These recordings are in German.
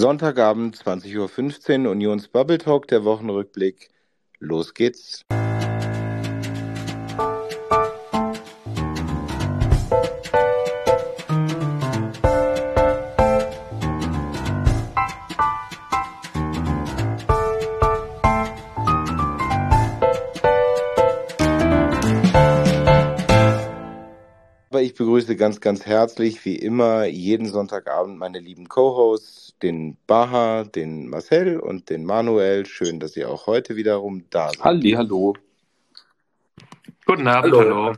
Sonntagabend, 20:15 Uhr, Unions Bubble Talk, der Wochenrückblick. Los geht's. Ich begrüße ganz, ganz herzlich, wie immer, jeden Sonntagabend meine lieben Co-Hosts, den Baha, den Marcel und den Manuel. Schön, dass ihr auch heute wiederum da seid. Hallo. Guten Abend, hallo.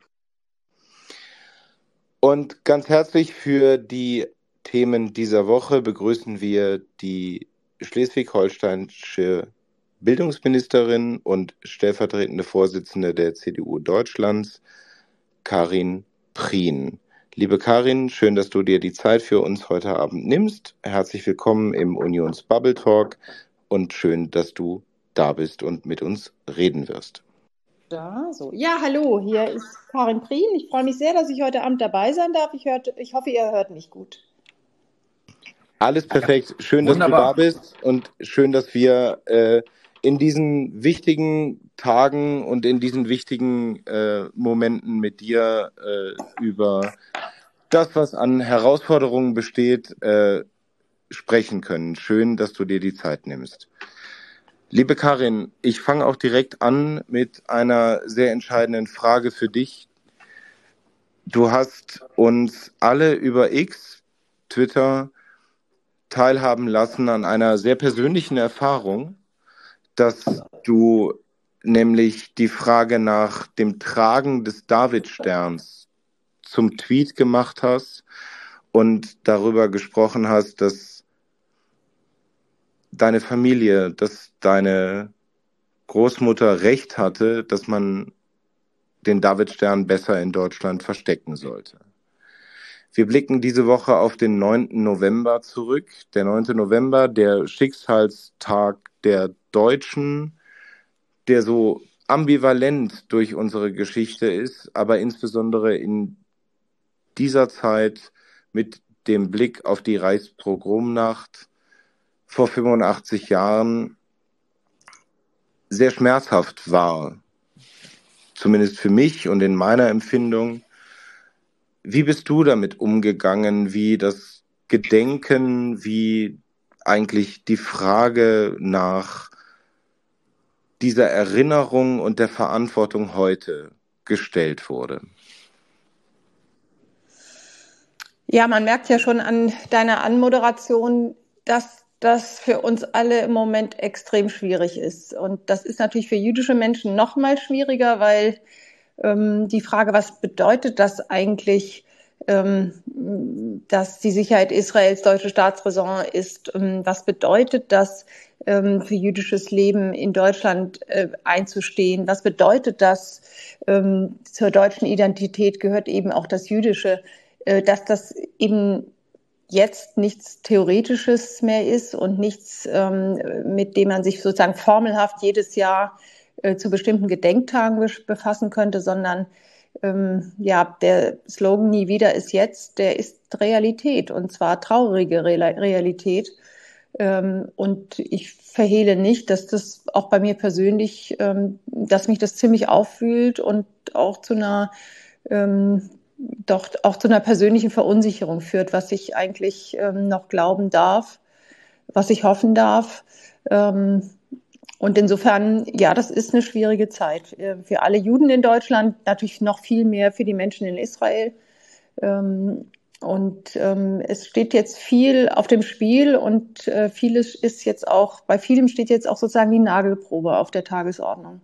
Und ganz herzlich für die Themen dieser Woche begrüßen wir die schleswig-holsteinische Bildungsministerin und stellvertretende Vorsitzende der CDU Deutschlands, Karin Prien. Liebe Karin, schön, dass du dir die Zeit für uns heute Abend nimmst. Herzlich willkommen im Unions Bubble Talk und schön, dass du da bist und mit uns reden wirst. Ja, hallo, hier ist Karin Prien. Ich freue mich sehr, dass ich heute Abend dabei sein darf. Ich hoffe, ihr hört mich gut. Alles perfekt. Schön, dass du da bist und schön, dass wir in diesen wichtigen Tagen und in diesen wichtigen Momenten mit dir über das, was an Herausforderungen besteht, sprechen können. Schön, dass du dir die Zeit nimmst. Liebe Karin, ich fange auch direkt an mit einer sehr entscheidenden Frage für dich. Du hast uns alle über X, Twitter, teilhaben lassen an einer sehr persönlichen Erfahrung, dass du nämlich die Frage nach dem Tragen des Davidsterns zum Tweet gemacht hast und darüber gesprochen hast, dass deine Familie, dass deine Großmutter recht hatte, dass man den Davidstern besser in Deutschland verstecken sollte. Wir blicken diese Woche auf den 9. November zurück. Der 9. November, der Schicksalstag der Deutschen, der so ambivalent durch unsere Geschichte ist, aber insbesondere in dieser Zeit mit dem Blick auf die Reichspogromnacht vor 85 Jahren sehr schmerzhaft war. Zumindest für mich und in meiner Empfindung. Wie bist du damit umgegangen, wie das Gedenken, wie eigentlich die Frage nach dieser Erinnerung und der Verantwortung heute gestellt wurde? Ja, man merkt ja schon an deiner Anmoderation, dass das für uns alle im Moment extrem schwierig ist. Und das ist natürlich für jüdische Menschen noch mal schwieriger, weil die Frage, was bedeutet das eigentlich, dass die Sicherheit Israels deutsche Staatsräson ist? Was bedeutet das für jüdisches Leben in Deutschland einzustehen? Was bedeutet das? Zur deutschen Identität gehört eben auch das Jüdische, dass das eben jetzt nichts Theoretisches mehr ist und nichts, mit dem man sich sozusagen formelhaft jedes Jahr zu bestimmten Gedenktagen befassen könnte, sondern der Slogan "Nie wieder ist jetzt", der ist Realität, und zwar traurige Realität. Und ich verhehle nicht, dass das auch bei mir persönlich, dass mich das ziemlich aufwühlt und auch zu einer persönlichen Verunsicherung führt, was ich eigentlich noch glauben darf, was ich hoffen darf. Und insofern, ja, das ist eine schwierige Zeit für alle Juden in Deutschland, natürlich noch viel mehr für die Menschen in Israel. Es steht jetzt viel auf dem Spiel und vieles ist jetzt auch, bei vielem steht jetzt auch sozusagen die Nagelprobe auf der Tagesordnung.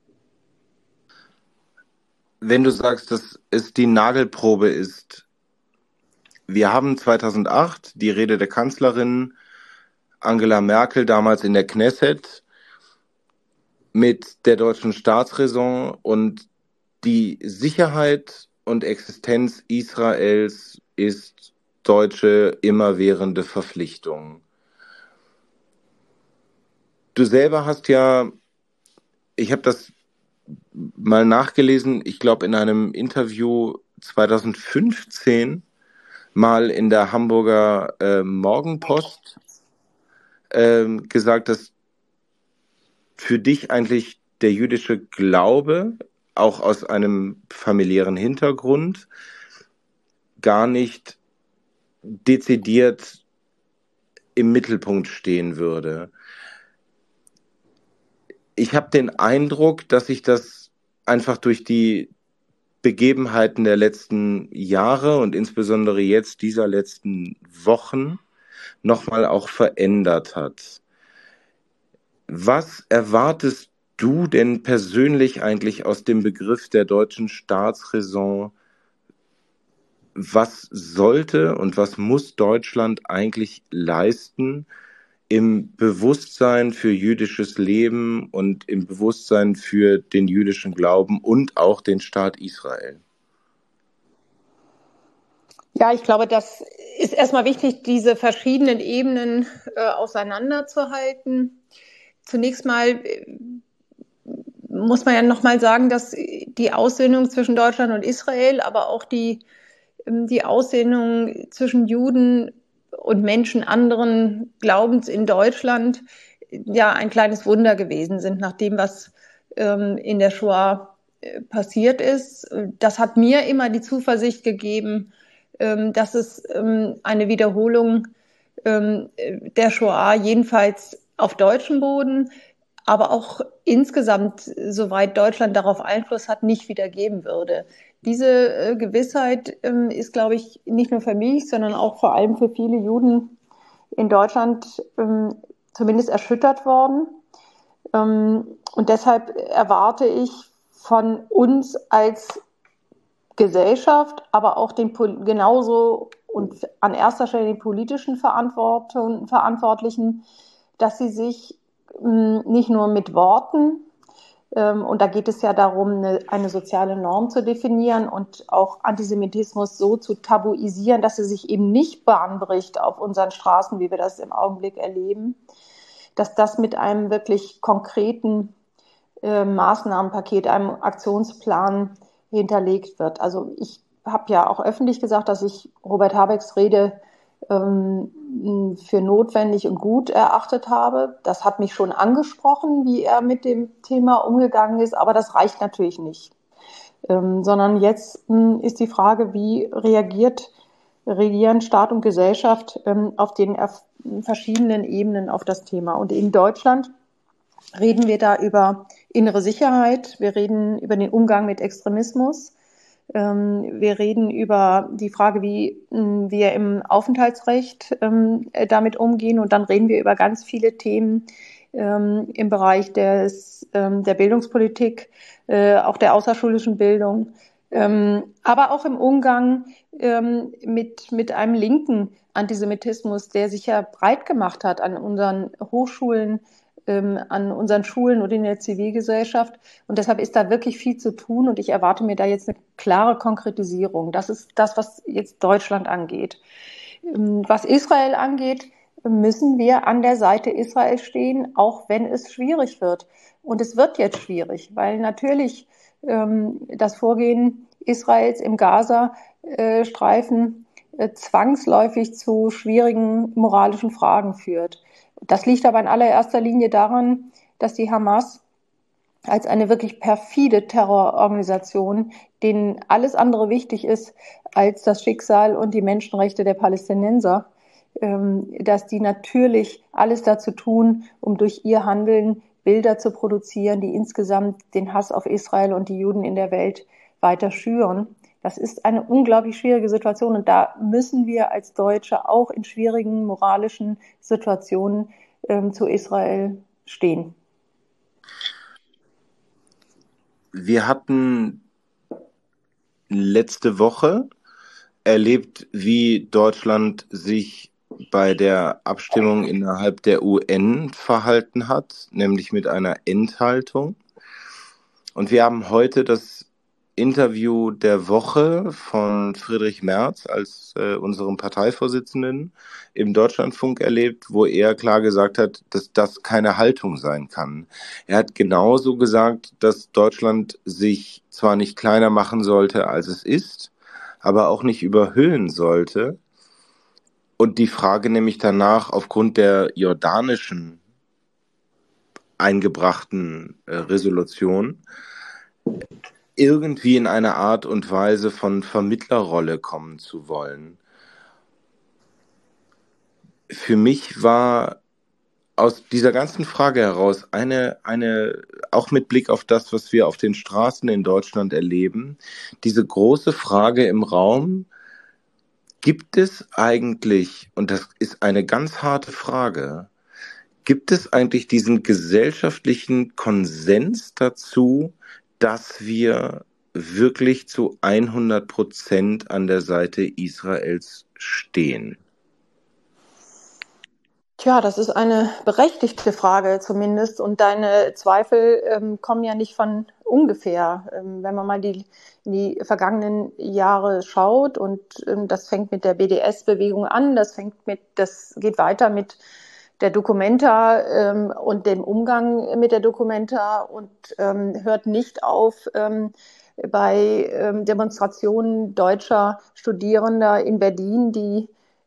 Wenn du sagst, dass es die Nagelprobe ist, wir haben 2008 die Rede der Kanzlerin Angela Merkel damals in der Knesset mit der deutschen Staatsräson, und die Sicherheit und Existenz Israels ist deutsche immerwährende Verpflichtung. Du selber hast ja, ich habe das mal nachgelesen, ich glaube in einem Interview 2015 mal in der Hamburger Morgenpost gesagt, dass für dich eigentlich der jüdische Glaube, auch aus einem familiären Hintergrund, gar nicht dezidiert im Mittelpunkt stehen würde. Ich habe den Eindruck, dass sich das einfach durch die Begebenheiten der letzten Jahre und insbesondere jetzt dieser letzten Wochen nochmal auch verändert hat. Was erwartest du denn persönlich eigentlich aus dem Begriff der deutschen Staatsräson? Was sollte und was muss Deutschland eigentlich leisten im Bewusstsein für jüdisches Leben und im Bewusstsein für den jüdischen Glauben und auch den Staat Israel? Ja, ich glaube, das ist erstmal wichtig, diese verschiedenen Ebenen auseinanderzuhalten. Zunächst mal muss man ja nochmal sagen, dass die Aussöhnung zwischen Deutschland und Israel, aber auch die Aussöhnung zwischen Juden und Menschen anderen Glaubens in Deutschland ja ein kleines Wunder gewesen sind, nach dem, was in der Shoah passiert ist. Das hat mir immer die Zuversicht gegeben, dass es eine Wiederholung der Shoah jedenfalls auf deutschem Boden, aber auch insgesamt, soweit Deutschland darauf Einfluss hat, nicht wieder geben würde. Diese Gewissheit ist, glaube ich, nicht nur für mich, sondern auch vor allem für viele Juden in Deutschland zumindest erschüttert worden. Und deshalb erwarte ich von uns als Gesellschaft, aber auch genauso und an erster Stelle den politischen Verantwortlichen, dass sie sich nicht nur mit Worten, und da geht es ja darum, eine soziale Norm zu definieren und auch Antisemitismus so zu tabuisieren, dass er sich eben nicht Bahn bricht auf unseren Straßen, wie wir das im Augenblick erleben, dass das mit einem wirklich konkreten Maßnahmenpaket, einem Aktionsplan hinterlegt wird. Also ich habe ja auch öffentlich gesagt, dass ich Robert Habecks Rede für notwendig und gut erachtet habe. Das hat mich schon angesprochen, wie er mit dem Thema umgegangen ist, aber das reicht natürlich nicht. Sondern jetzt ist die Frage, wie reagieren Staat und Gesellschaft auf den verschiedenen Ebenen auf das Thema. Und in Deutschland reden wir da über innere Sicherheit, wir reden über den Umgang mit Extremismus, wir reden über die Frage, wie wir im Aufenthaltsrecht damit umgehen, und dann reden wir über ganz viele Themen im Bereich der Bildungspolitik, auch der außerschulischen Bildung, aber auch im Umgang mit einem linken Antisemitismus, der sich ja breit gemacht hat an unseren Hochschulen, an unseren Schulen und in der Zivilgesellschaft. Und deshalb ist da wirklich viel zu tun, und ich erwarte mir da jetzt eine klare Konkretisierung. Das ist das, was jetzt Deutschland angeht. Was Israel angeht, müssen wir an der Seite Israel stehen, auch wenn es schwierig wird. Und es wird jetzt schwierig, weil natürlich das Vorgehen Israels im Gaza-Streifen zwangsläufig zu schwierigen moralischen Fragen führt. Das liegt aber in allererster Linie daran, dass die Hamas als eine wirklich perfide Terrororganisation, denen alles andere wichtig ist als das Schicksal und die Menschenrechte der Palästinenser, dass die natürlich alles dazu tun, um durch ihr Handeln Bilder zu produzieren, die insgesamt den Hass auf Israel und die Juden in der Welt weiter schüren. Das ist eine unglaublich schwierige Situation, und da müssen wir als Deutsche auch in schwierigen moralischen Situationen zu Israel stehen. Wir hatten letzte Woche erlebt, wie Deutschland sich bei der Abstimmung innerhalb der UN verhalten hat, nämlich mit einer Enthaltung. Und wir haben heute das Interview der Woche von Friedrich Merz als unserem Parteivorsitzenden im Deutschlandfunk erlebt, wo er klar gesagt hat, dass das keine Haltung sein kann. Er hat genauso gesagt, dass Deutschland sich zwar nicht kleiner machen sollte, als es ist, aber auch nicht überhöhen sollte. Und die Frage nämlich danach aufgrund der jordanischen eingebrachten Resolution irgendwie in eine Art und Weise von Vermittlerrolle kommen zu wollen. Für mich war aus dieser ganzen Frage heraus eine, auch mit Blick auf das, was wir auf den Straßen in Deutschland erleben, diese große Frage im Raum: Gibt es eigentlich, und das ist eine ganz harte Frage, gibt es eigentlich diesen gesellschaftlichen Konsens dazu, dass wir wirklich zu 100% an der Seite Israels stehen? Tja, das ist eine berechtigte Frage zumindest, und deine Zweifel kommen ja nicht von ungefähr. Wenn man mal in die vergangenen Jahre schaut, und das fängt mit der BDS-Bewegung an, das geht weiter mit der Documenta und dem Umgang mit der Documenta und hört nicht auf bei Demonstrationen deutscher Studierender in Berlin, die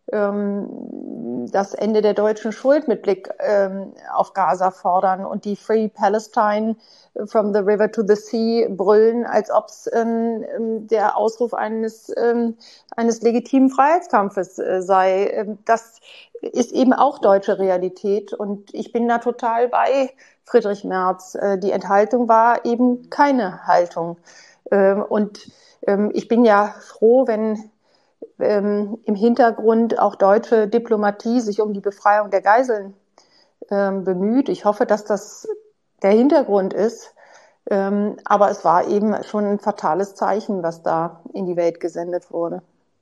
das Ende der deutschen Schuld mit Blick auf Gaza fordern und die Free Palestine from the River to the Sea brüllen, als ob es der Ausruf eines legitimen Freiheitskampfes sei. Das ist eben auch deutsche Realität, und ich bin da total bei Friedrich Merz. Die Enthaltung war eben keine Haltung. Und ich bin ja froh, wenn im Hintergrund auch deutsche Diplomatie sich um die Befreiung der Geiseln bemüht. Ich hoffe, dass das der Hintergrund ist. Aber es war eben schon ein fatales Zeichen, was da in die Welt gesendet wurde.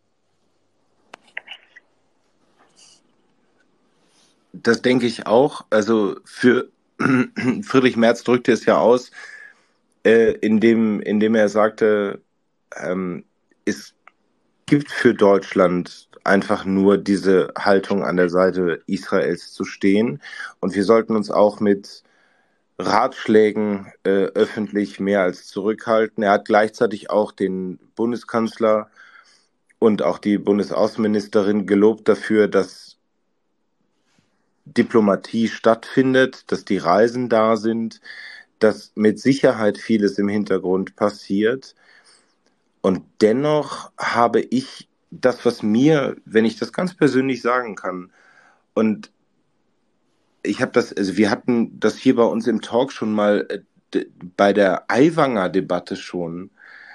Das denke ich auch. Also für Friedrich Merz drückte es ja aus, indem er sagte, es gibt für Deutschland einfach nur diese Haltung, an der Seite Israels zu stehen, und wir sollten uns auch mit Ratschlägen öffentlich mehr als zurückhalten. Er hat gleichzeitig auch den Bundeskanzler und auch die Bundesaußenministerin gelobt dafür, dass Diplomatie stattfindet, dass die Reisen da sind, dass mit Sicherheit vieles im Hintergrund passiert. Und dennoch habe ich das, was mir, wenn ich das ganz persönlich sagen kann, und ich habe das, also wir hatten das hier bei uns im Talk schon mal bei der Aiwanger-Debatte schon.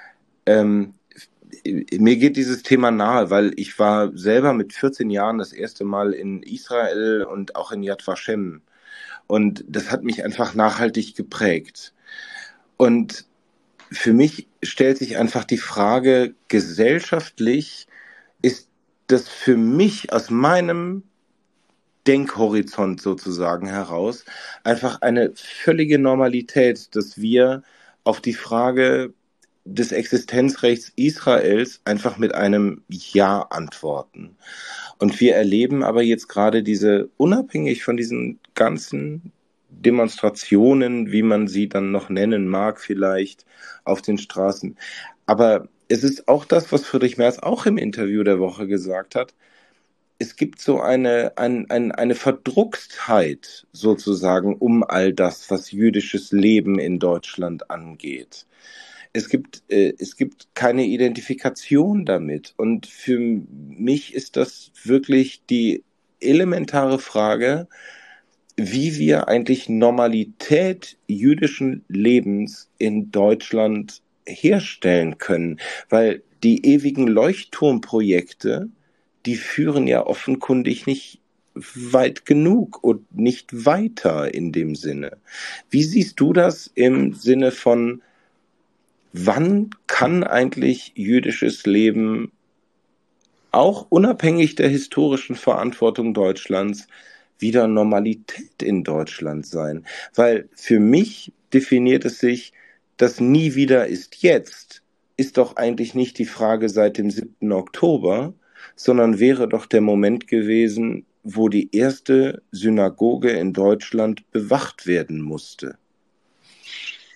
Mir geht dieses Thema nahe, weil ich war selber mit 14 Jahren das erste Mal in Israel und auch in Yad Vashem. Und das hat mich einfach nachhaltig geprägt. Und für mich stellt sich einfach die Frage, gesellschaftlich ist das für mich aus meinem Denkhorizont sozusagen heraus einfach eine völlige Normalität, dass wir auf die Frage des Existenzrechts Israels einfach mit einem Ja antworten. Und wir erleben aber jetzt gerade diese, unabhängig von diesen ganzen Demonstrationen, wie man sie dann noch nennen mag vielleicht, auf den Straßen. Aber es ist auch das, was Friedrich Merz auch im Interview der Woche gesagt hat. Es gibt so eine Verdruckstheit sozusagen um all das, was jüdisches Leben in Deutschland angeht. Es gibt keine Identifikation damit. Und für mich ist das wirklich die elementare Frage, wie wir eigentlich Normalität jüdischen Lebens in Deutschland herstellen können. Weil die ewigen Leuchtturmprojekte, die führen ja offenkundig nicht weit genug und nicht weiter in dem Sinne. Wie siehst du das im Sinne von, wann kann eigentlich jüdisches Leben auch unabhängig der historischen Verantwortung Deutschlands wieder Normalität in Deutschland sein? Weil für mich definiert es sich, das nie wieder ist jetzt, ist doch eigentlich nicht die Frage seit dem 7. Oktober, sondern wäre doch der Moment gewesen, wo die erste Synagoge in Deutschland bewacht werden musste.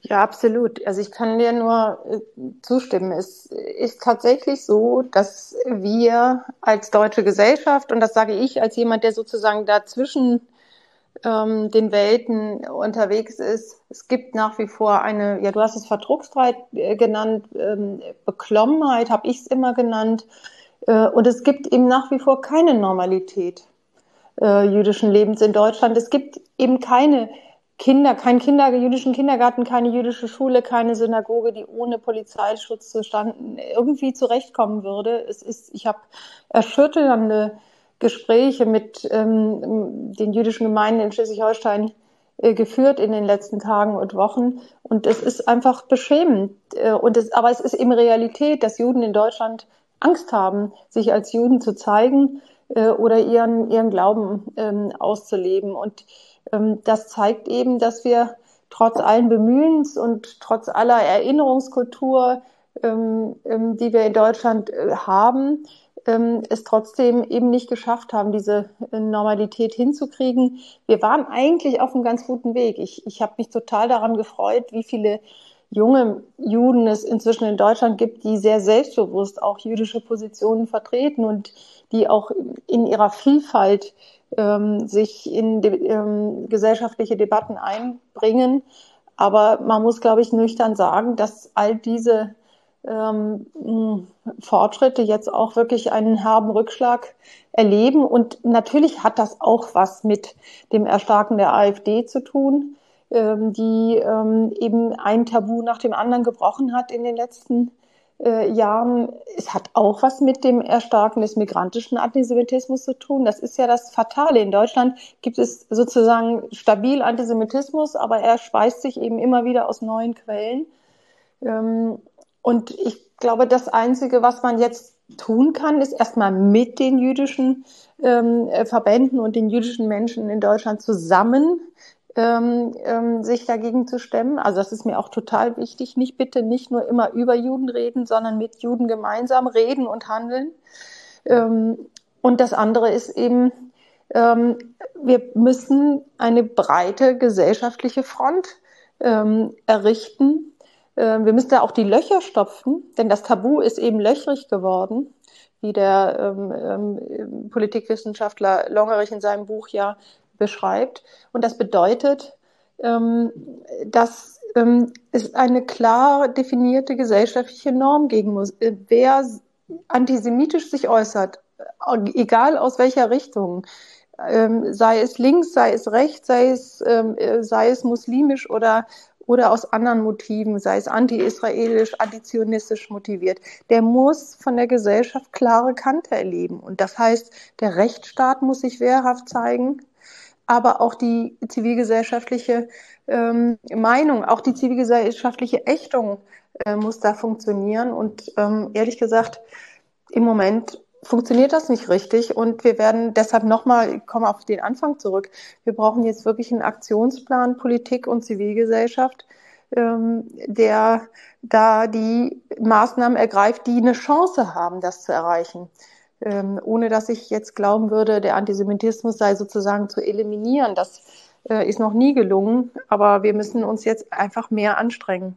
Ja, absolut. Also ich kann dir nur zustimmen. Es ist tatsächlich so, dass wir als deutsche Gesellschaft, und das sage ich als jemand, der sozusagen dazwischen den Welten unterwegs ist, es gibt nach wie vor eine, ja, du hast es Verdrucksstreit genannt, Beklommenheit habe ich es immer genannt, und es gibt eben nach wie vor keine Normalität jüdischen Lebens in Deutschland. Es gibt eben keinen jüdischen Kindergarten, keine jüdische Schule, keine Synagoge, die ohne Polizeischutz zustande irgendwie zurechtkommen würde. Ich habe erschütternde Gespräche mit den jüdischen Gemeinden in Schleswig-Holstein geführt in den letzten Tagen und Wochen. Und es ist einfach beschämend. Aber es ist eben Realität, dass Juden in Deutschland Angst haben, sich als Juden zu zeigen oder ihren Glauben auszuleben. Und das zeigt eben, dass wir trotz allen Bemühens und trotz aller Erinnerungskultur, die wir in Deutschland haben, es trotzdem eben nicht geschafft haben, diese Normalität hinzukriegen. Wir waren eigentlich auf einem ganz guten Weg. Ich habe mich total daran gefreut, wie viele junge Juden es inzwischen in Deutschland gibt, die sehr selbstbewusst auch jüdische Positionen vertreten und die auch in ihrer Vielfalt sich in gesellschaftliche Debatten einbringen. Aber man muss, glaube ich, nüchtern sagen, dass all diese Fortschritte jetzt auch wirklich einen herben Rückschlag erleben. Und natürlich hat das auch was mit dem Erstarken der AfD zu tun, die eben ein Tabu nach dem anderen gebrochen hat in den letzten Jahren. Es hat auch was mit dem Erstarken des migrantischen Antisemitismus zu tun. Das ist ja das Fatale. In Deutschland gibt es sozusagen stabil Antisemitismus, aber er speist sich eben immer wieder aus neuen Quellen. Und ich glaube, das Einzige, was man jetzt tun kann, ist erstmal mit den jüdischen Verbänden und den jüdischen Menschen in Deutschland zusammen sich dagegen zu stemmen. Also das ist mir auch total wichtig. Nicht nur immer über Juden reden, sondern mit Juden gemeinsam reden und handeln. Und das andere ist eben, wir müssen eine breite gesellschaftliche Front errichten. Wir müssen da auch die Löcher stopfen, denn das Tabu ist eben löchrig geworden, wie der Politikwissenschaftler Longerich in seinem Buch ja beschreibt. Und das bedeutet, dass es eine klar definierte gesellschaftliche Norm geben muss. Wer antisemitisch sich äußert, egal aus welcher Richtung, sei es links, sei es rechts, sei es muslimisch oder aus anderen Motiven, sei es anti-israelisch, antizionistisch motiviert, der muss von der Gesellschaft klare Kante erleben. Und das heißt, der Rechtsstaat muss sich wehrhaft zeigen, aber auch die zivilgesellschaftliche Meinung, auch die zivilgesellschaftliche Ächtung muss da funktionieren. Und ehrlich gesagt, im Moment funktioniert das nicht richtig. Und wir werden deshalb nochmal, ich komme auf den Anfang zurück, wir brauchen jetzt wirklich einen Aktionsplan Politik und Zivilgesellschaft, der da die Maßnahmen ergreift, die eine Chance haben, das zu erreichen. Ohne dass ich jetzt glauben würde, der Antisemitismus sei sozusagen zu eliminieren. Das ist noch nie gelungen, aber wir müssen uns jetzt einfach mehr anstrengen.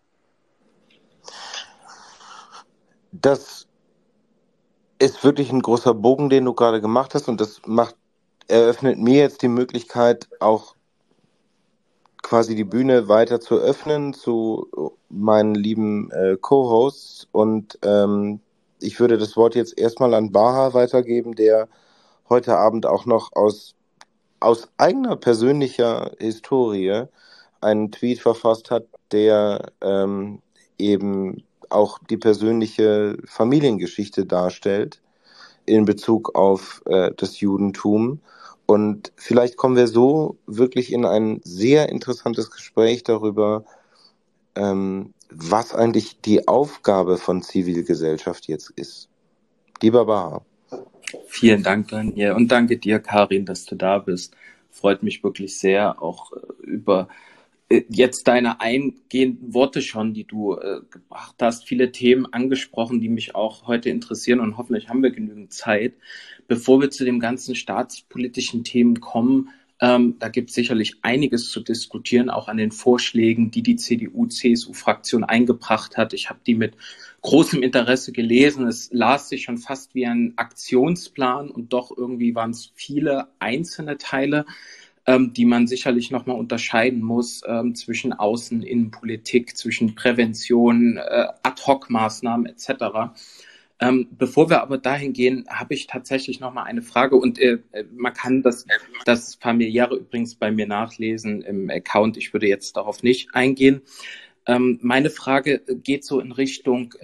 Das ist wirklich ein großer Bogen, den du gerade gemacht hast, und das eröffnet mir jetzt die Möglichkeit, auch quasi die Bühne weiter zu öffnen zu meinen lieben Co-Hosts, und ich würde das Wort jetzt erstmal an Baha weitergeben, der heute Abend auch noch aus eigener persönlicher Historie einen Tweet verfasst hat, der eben auch die persönliche Familiengeschichte darstellt in Bezug auf das Judentum. Und vielleicht kommen wir so wirklich in ein sehr interessantes Gespräch darüber, was eigentlich die Aufgabe von Zivilgesellschaft jetzt ist. Lieber Baha. Vielen Dank, Daniel. Und danke dir, Karin, dass du da bist. Freut mich wirklich sehr, auch über jetzt deine eingehenden Worte schon, die du gebracht hast. Viele Themen angesprochen, die mich auch heute interessieren, und hoffentlich haben wir genügend Zeit. Bevor wir zu den ganzen staatspolitischen Themen kommen, Da gibt es sicherlich einiges zu diskutieren, auch an den Vorschlägen, die die CDU-CSU-Fraktion eingebracht hat. Ich habe die mit großem Interesse gelesen. Es las sich schon fast wie ein Aktionsplan und doch irgendwie waren es viele einzelne Teile, die man sicherlich nochmal unterscheiden muss zwischen Außen-, Innenpolitik, zwischen Prävention, Ad-hoc-Maßnahmen etc. Bevor wir aber dahin gehen, habe ich tatsächlich noch mal eine Frage und man kann das Familiäre übrigens bei mir nachlesen im Account. Ich würde jetzt darauf nicht eingehen. Meine Frage geht so in Richtung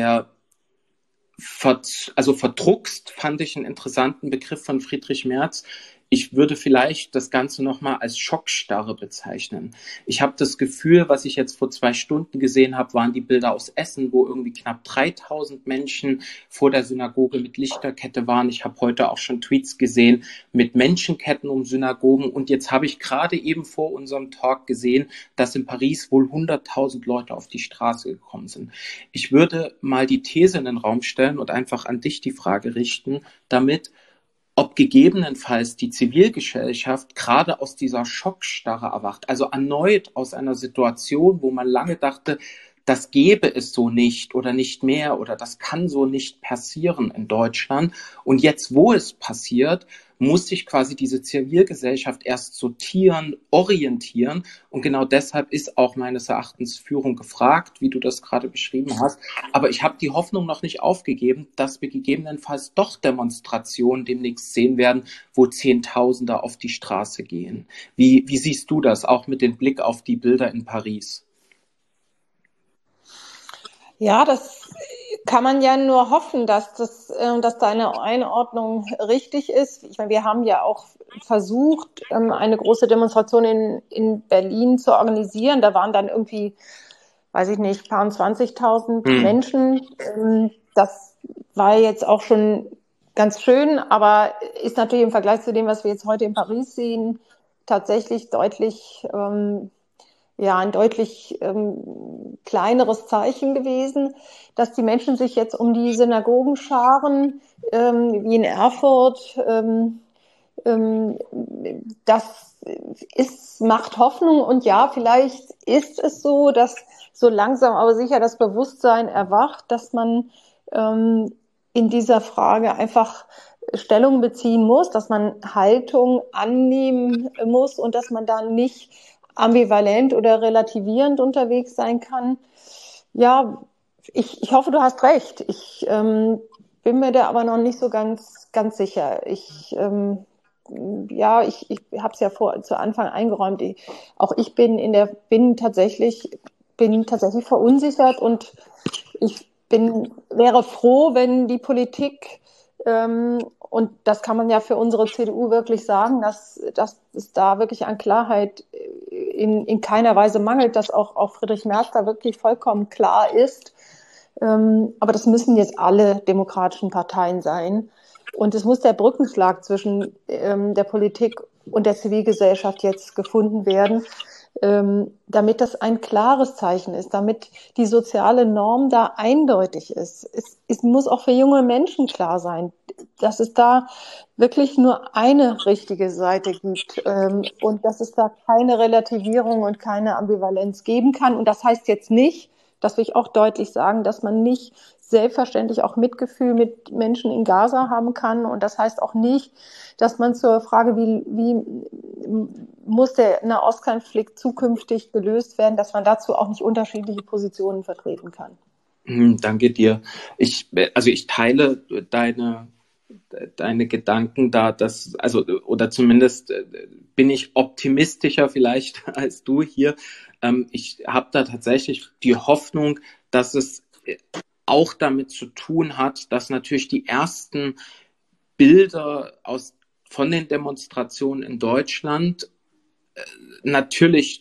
verdruckst, fand ich einen interessanten Begriff von Friedrich Merz. Ich würde vielleicht das Ganze nochmal als Schockstarre bezeichnen. Ich habe das Gefühl, was ich jetzt vor 2 Stunden gesehen habe, waren die Bilder aus Essen, wo irgendwie knapp 3000 Menschen vor der Synagoge mit Lichterkette waren. Ich habe heute auch schon Tweets gesehen mit Menschenketten um Synagogen. Und jetzt habe ich gerade eben vor unserem Talk gesehen, dass in Paris wohl 100.000 Leute auf die Straße gekommen sind. Ich würde mal die These in den Raum stellen und einfach an dich die Frage richten, ob gegebenenfalls die Zivilgesellschaft gerade aus dieser Schockstarre erwacht, also erneut aus einer Situation, wo man lange dachte, das gäbe es so nicht oder nicht mehr oder das kann so nicht passieren in Deutschland. Und jetzt, wo es passiert, muss sich quasi diese Zivilgesellschaft erst sortieren, orientieren. Und genau deshalb ist auch meines Erachtens Führung gefragt, wie du das gerade beschrieben hast. Aber ich habe die Hoffnung noch nicht aufgegeben, dass wir gegebenenfalls doch Demonstrationen demnächst sehen werden, wo Zehntausende auf die Straße gehen. Wie siehst du das, auch mit dem Blick auf die Bilder in Paris? Ja, das kann man ja nur hoffen, dass deine Einordnung richtig ist. Ich meine, wir haben ja auch versucht, eine große Demonstration in Berlin zu organisieren. Da waren dann irgendwie, weiß ich nicht, paar 20.000 Menschen. Das war jetzt auch schon ganz schön, aber ist natürlich im Vergleich zu dem, was wir jetzt heute in Paris sehen, tatsächlich ein deutlich kleineres Zeichen gewesen, dass die Menschen sich jetzt um die Synagogen scharen, wie in Erfurt. Das macht Hoffnung und ja, vielleicht ist es so, dass so langsam aber sicher das Bewusstsein erwacht, dass man in dieser Frage einfach Stellung beziehen muss, dass man Haltung annehmen muss und dass man da nicht ambivalent oder relativierend unterwegs sein kann. Ja, ich hoffe, du hast recht. Ich bin mir da aber noch nicht so ganz sicher. Ich habe es ja zu Anfang eingeräumt. Auch ich bin tatsächlich verunsichert und ich wäre froh, wenn die Politik und das kann man ja für unsere CDU wirklich sagen, dass es da wirklich an Klarheit in keiner Weise mangelt, dass auch Friedrich Merz da wirklich vollkommen klar ist. Aber das müssen jetzt alle demokratischen Parteien sein. Und es muss der Brückenschlag zwischen der Politik und der Zivilgesellschaft jetzt gefunden werden, damit das ein klares Zeichen ist, damit die soziale Norm da eindeutig ist. Es muss auch für junge Menschen klar sein, dass es da wirklich nur eine richtige Seite gibt und dass es da keine Relativierung und keine Ambivalenz geben kann. Und das heißt jetzt nicht, das will ich auch deutlich sagen, dass man nicht selbstverständlich auch Mitgefühl mit Menschen in Gaza haben kann. Und das heißt auch nicht, dass man zur Frage, wie muss der Nahostkonflikt zukünftig gelöst werden, dass man dazu auch nicht unterschiedliche Positionen vertreten kann. Danke dir. Ich teile deine Gedanken da, oder zumindest bin ich optimistischer vielleicht als du hier. Ich habe da tatsächlich die Hoffnung, dass es auch damit zu tun hat, dass natürlich die ersten Bilder von den Demonstrationen in Deutschland natürlich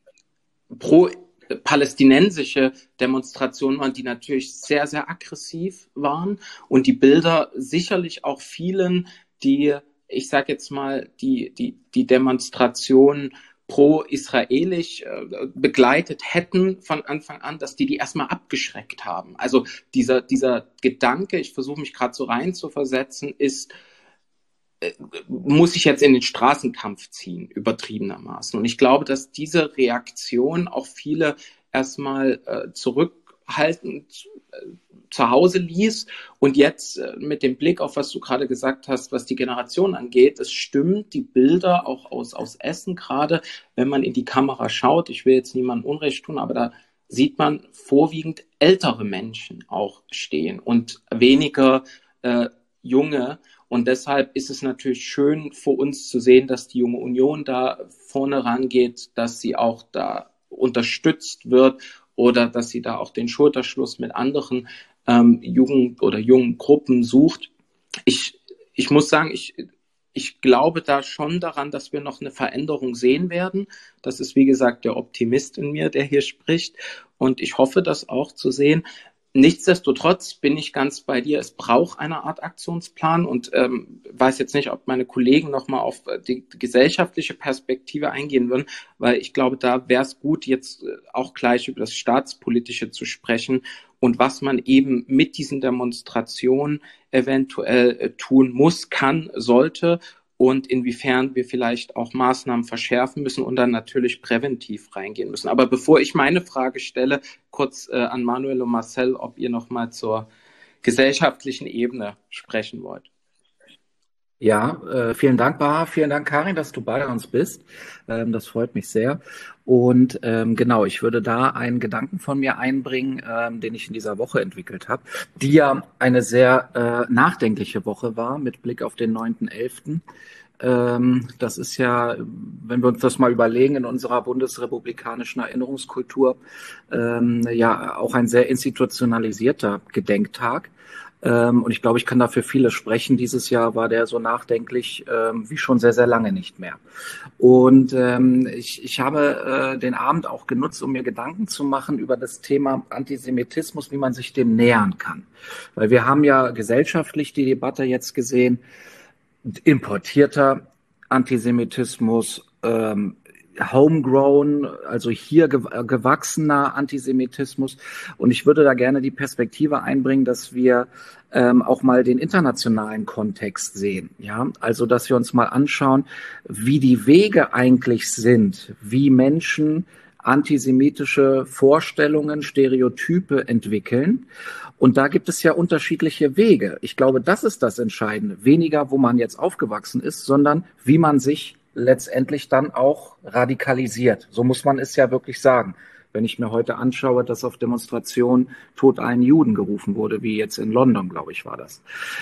pro-palästinensische Demonstrationen waren, die natürlich sehr, sehr aggressiv waren und die Bilder sicherlich auch vielen, die, ich sage jetzt mal, die Demonstrationen pro-israelisch begleitet hätten von Anfang an, dass die erstmal abgeschreckt haben. Also dieser Gedanke, ich versuche mich gerade so rein zu versetzen, ist, muss ich jetzt in den Straßenkampf ziehen, übertriebenermaßen. Und ich glaube, dass diese Reaktion auch viele erstmal zurückhaltend zu Hause ließ. Und jetzt mit dem Blick auf, was du gerade gesagt hast, was die Generation angeht, es stimmt, die Bilder auch aus Essen gerade, wenn man in die Kamera schaut, ich will jetzt niemandem Unrecht tun, aber da sieht man vorwiegend ältere Menschen auch stehen und weniger junge. Und deshalb ist es natürlich schön für uns zu sehen, dass die Junge Union da vorne rangeht, dass sie auch da unterstützt wird oder dass sie da auch den Schulterschluss mit anderen Jugend- oder jungen Gruppen sucht. Ich muss sagen, ich glaube da schon daran, dass wir noch eine Veränderung sehen werden. Das ist, wie gesagt, der Optimist in mir, der hier spricht. Und ich hoffe, das auch zu sehen. Nichtsdestotrotz bin ich ganz bei dir. Es braucht eine Art Aktionsplan und weiß jetzt nicht, ob meine Kollegen nochmal auf die gesellschaftliche Perspektive eingehen würden, weil ich glaube, da wäre es gut, jetzt auch gleich über das Staatspolitische zu sprechen und was man eben mit diesen Demonstrationen eventuell tun muss, kann, sollte und inwiefern wir vielleicht auch Maßnahmen verschärfen müssen und dann natürlich präventiv reingehen müssen. Aber bevor ich meine Frage stelle, kurz an Manuel und Marcel, ob ihr nochmal zur gesellschaftlichen Ebene sprechen wollt. Ja, vielen Dank, Baha. Vielen Dank, Karin, dass du bei uns bist. Das freut mich sehr. Und genau, ich würde da einen Gedanken von mir einbringen, den ich in dieser Woche entwickelt habe, die ja eine sehr nachdenkliche Woche war mit Blick auf den 9.11. Das ist ja, wenn wir uns das mal überlegen, in unserer bundesrepublikanischen Erinnerungskultur ja auch ein sehr institutionalisierter Gedenktag. Und ich glaube, ich kann dafür viele sprechen. Dieses Jahr war der so nachdenklich wie schon sehr, sehr lange nicht mehr. Und ich habe den Abend auch genutzt, um mir Gedanken zu machen über das Thema Antisemitismus, wie man sich dem nähern kann. Weil wir haben ja gesellschaftlich die Debatte jetzt gesehen, importierter Antisemitismus, homegrown, also hier gewachsener Antisemitismus. Und ich würde da gerne die Perspektive einbringen, dass wir auch mal den internationalen Kontext sehen. Ja, also dass wir uns mal anschauen, wie die Wege eigentlich sind, wie Menschen antisemitische Vorstellungen, Stereotype entwickeln. Und da gibt es ja unterschiedliche Wege. Ich glaube, das ist das Entscheidende. Weniger, wo man jetzt aufgewachsen ist, sondern wie man sich letztendlich dann auch radikalisiert. So muss man es ja wirklich sagen. Wenn ich mir heute anschaue, dass auf Demonstrationen Tod allen Juden gerufen wurde, wie jetzt in London, glaube ich, war das.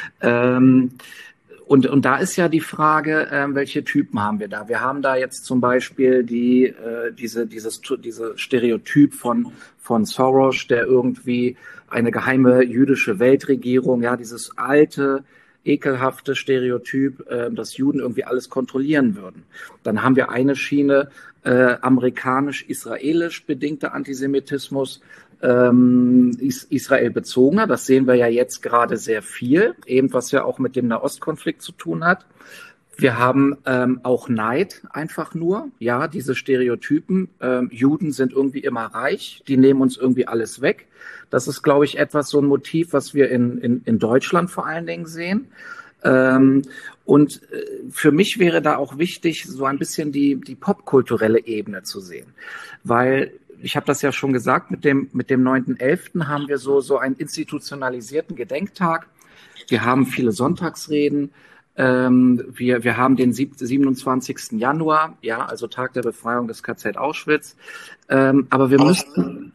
Und da ist ja die Frage, welche Typen haben wir da? Wir haben da jetzt zum Beispiel diese Stereotyp von Soros, der irgendwie eine geheime jüdische Weltregierung, ja, dieses alte, ekelhafte Stereotyp, dass Juden irgendwie alles kontrollieren würden. Dann haben wir eine Schiene, amerikanisch-israelisch bedingter Antisemitismus, Israel bezogener. Das sehen wir ja jetzt gerade sehr viel, eben was ja auch mit dem Nahostkonflikt zu tun hat. Wir haben auch Neid einfach nur, ja, diese Stereotypen. Juden sind irgendwie immer reich, die nehmen uns irgendwie alles weg. Das ist, glaube ich, so ein Motiv, was wir in Deutschland vor allen Dingen sehen. Und für mich wäre da auch wichtig, so ein bisschen die popkulturelle Ebene zu sehen. Weil, ich habe das ja schon gesagt, mit dem 9.11. haben wir so einen institutionalisierten Gedenktag. Wir haben viele Sonntagsreden. Wir haben den 27. Januar, ja, also Tag der Befreiung des KZ Auschwitz. Aber wir müssen,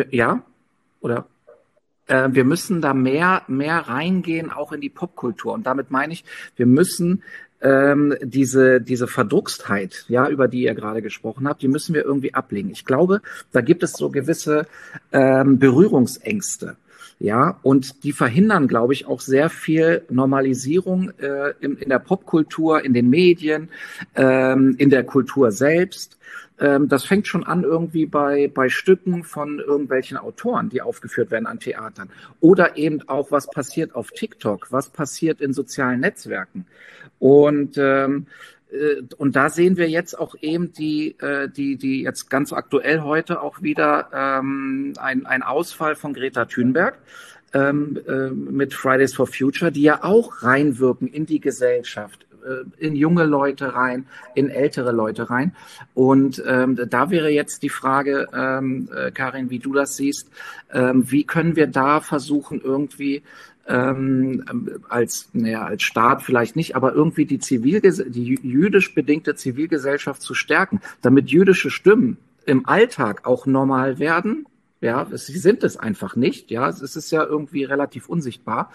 wir müssen da mehr reingehen, auch in die Popkultur. Und damit meine ich, wir müssen diese Verdruckstheit, ja, über die ihr gerade gesprochen habt, die müssen wir irgendwie ablegen. Ich glaube, da gibt es so gewisse Berührungsängste. Ja, und die verhindern, glaube ich, auch sehr viel Normalisierung in der Popkultur, in den Medien, in der Kultur selbst. Das fängt schon an irgendwie bei Stücken von irgendwelchen Autoren, die aufgeführt werden an Theatern. Oder eben auch, was passiert auf TikTok, was passiert in sozialen Netzwerken. Und da sehen wir jetzt auch eben die jetzt ganz aktuell heute auch wieder ein Ausfall von Greta Thunberg mit Fridays for Future, die ja auch reinwirken in die Gesellschaft, in junge Leute rein, in ältere Leute rein. Und da wäre jetzt die Frage, Karin, wie du das siehst, wie können wir da versuchen, irgendwie als Staat vielleicht nicht, aber irgendwie die jüdisch bedingte Zivilgesellschaft zu stärken, damit jüdische Stimmen im Alltag auch normal werden. Ja, sie sind es einfach nicht. Ja, es ist ja irgendwie relativ unsichtbar,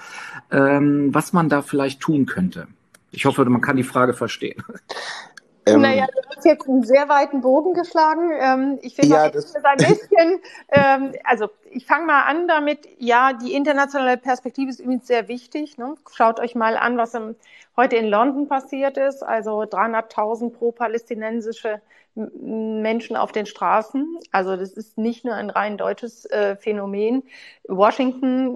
was man da vielleicht tun könnte. Ich hoffe, man kann die Frage verstehen. Naja, du hast jetzt einen sehr weiten Bogen geschlagen. Ich finde das ein bisschen, also ich fange mal an damit, ja, die internationale Perspektive ist übrigens sehr wichtig. Ne? Schaut euch mal an, was heute in London passiert ist. Also 300.000 pro-palästinensische Menschen auf den Straßen. Also das ist nicht nur ein rein deutsches Phänomen. Washington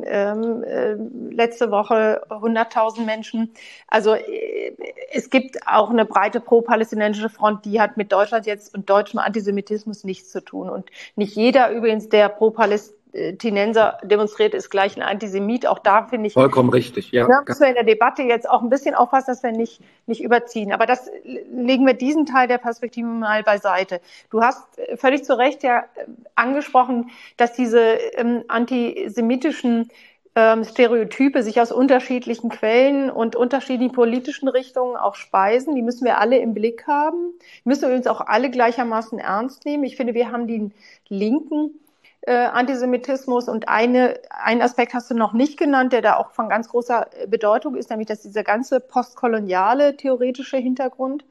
letzte Woche 100.000 Menschen. Also es gibt auch eine breite pro-palästinensische Front, die hat mit Deutschland jetzt und deutschem Antisemitismus nichts zu tun. Und nicht jeder übrigens, der pro-Palästinenser demonstriert, ist gleich ein Antisemit. Auch da finde ich vollkommen richtig. Ja, müssen wir in der Debatte jetzt auch ein bisschen aufpassen, dass wir nicht überziehen. Aber das legen wir diesen Teil der Perspektive mal beiseite. Du hast völlig zu Recht ja angesprochen, dass diese antisemitischen Stereotype sich aus unterschiedlichen Quellen und unterschiedlichen politischen Richtungen auch speisen. Die müssen wir alle im Blick haben. Müssen wir uns auch alle gleichermaßen ernst nehmen. Ich finde, wir haben den linken Antisemitismus und einen Aspekt hast du noch nicht genannt, der da auch von ganz großer Bedeutung ist, nämlich dass dieser ganze postkoloniale theoretische Hintergrund,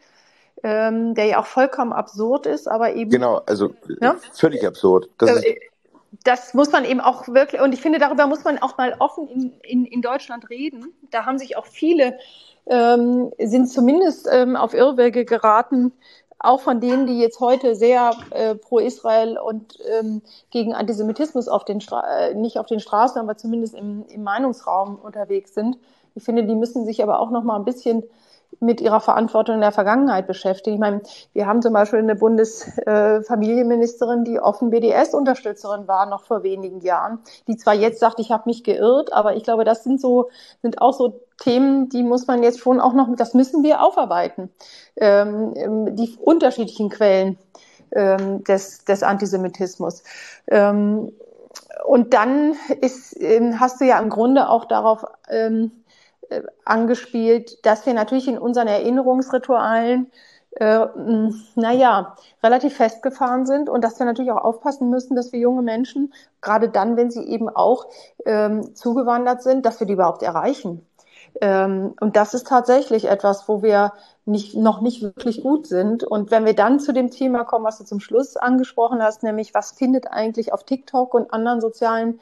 der ja auch vollkommen absurd ist, aber eben... Genau, also völlig absurd. Das muss man eben auch wirklich, und ich finde, darüber muss man auch mal offen in Deutschland reden. Da haben sich auch viele, sind zumindest auf Irrwege geraten, auch von denen, die jetzt heute sehr pro Israel und gegen Antisemitismus nicht auf den Straßen, aber zumindest im Meinungsraum unterwegs sind. Ich finde, die müssen sich aber auch noch mal ein bisschen mit ihrer Verantwortung in der Vergangenheit beschäftigen. Ich meine, wir haben zum Beispiel eine Bundesfamilienministerin, die offen BDS-Unterstützerin war, noch vor wenigen Jahren, die zwar jetzt sagt, ich habe mich geirrt, aber ich glaube, das sind auch so Themen, die muss man jetzt schon auch noch, das müssen wir aufarbeiten. Die unterschiedlichen Quellen des Antisemitismus. Und dann hast du ja im Grunde auch darauf angespielt, dass wir natürlich in unseren Erinnerungsritualen relativ festgefahren sind und dass wir natürlich auch aufpassen müssen, dass wir junge Menschen, gerade dann, wenn sie eben auch zugewandert sind, dass wir die überhaupt erreichen. Und das ist tatsächlich etwas, wo wir noch nicht wirklich gut sind. Und wenn wir dann zu dem Thema kommen, was du zum Schluss angesprochen hast, nämlich was findet eigentlich auf TikTok und anderen sozialen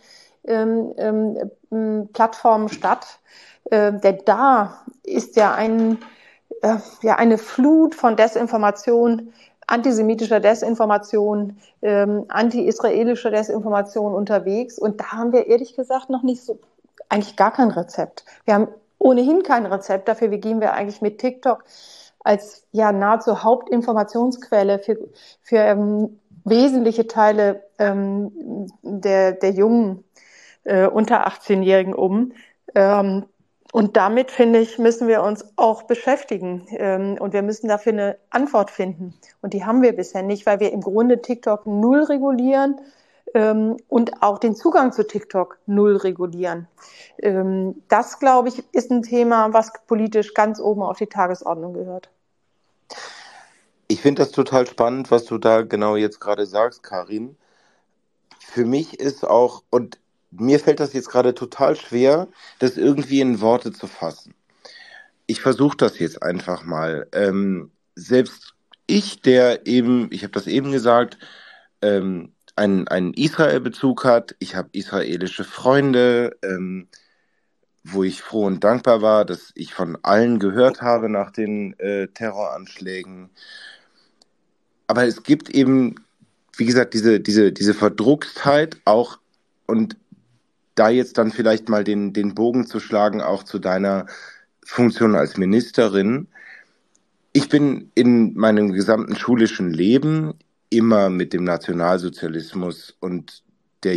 Plattformen statt, denn da ist ja eine Flut von Desinformation, antisemitischer Desinformation, anti-israelischer Desinformation unterwegs. Und da haben wir ehrlich gesagt noch nicht so, eigentlich gar kein Rezept. Wir haben ohnehin kein Rezept dafür. Wie gehen wir eigentlich mit TikTok als nahezu Hauptinformationsquelle für wesentliche Teile der jungen unter 18-Jährigen um? Und damit, finde ich, müssen wir uns auch beschäftigen. Und wir müssen dafür eine Antwort finden. Und die haben wir bisher nicht, weil wir im Grunde TikTok null regulieren und auch den Zugang zu TikTok null regulieren. Das, glaube ich, ist ein Thema, was politisch ganz oben auf die Tagesordnung gehört. Ich finde das total spannend, was du da genau jetzt gerade sagst, Karin. Für mich ist auch, und mir fällt das jetzt gerade total schwer, das irgendwie in Worte zu fassen. Ich versuche das jetzt einfach mal. Selbst ich, der eben, ich habe das eben gesagt, einen Israel-Bezug hat, ich habe israelische Freunde, wo ich froh und dankbar war, dass ich von allen gehört habe nach den Terroranschlägen. Aber es gibt eben, wie gesagt, diese Verdruckstheit auch, und da jetzt dann vielleicht mal den Bogen zu schlagen, auch zu deiner Funktion als Ministerin. Ich bin in meinem gesamten schulischen Leben immer mit dem Nationalsozialismus und der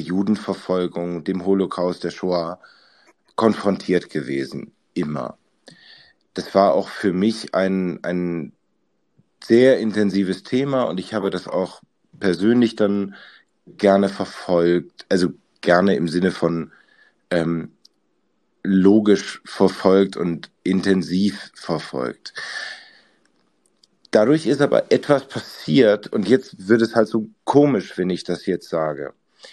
Judenverfolgung, dem Holocaust, der Shoah konfrontiert gewesen. Immer. das war auch für mich ein sehr intensives Thema und ich habe das auch persönlich dann gerne verfolgt, also gerne im Sinne von logisch verfolgt und intensiv verfolgt. Dadurch ist aber etwas passiert und jetzt wird es halt so komisch, wenn ich das jetzt sage.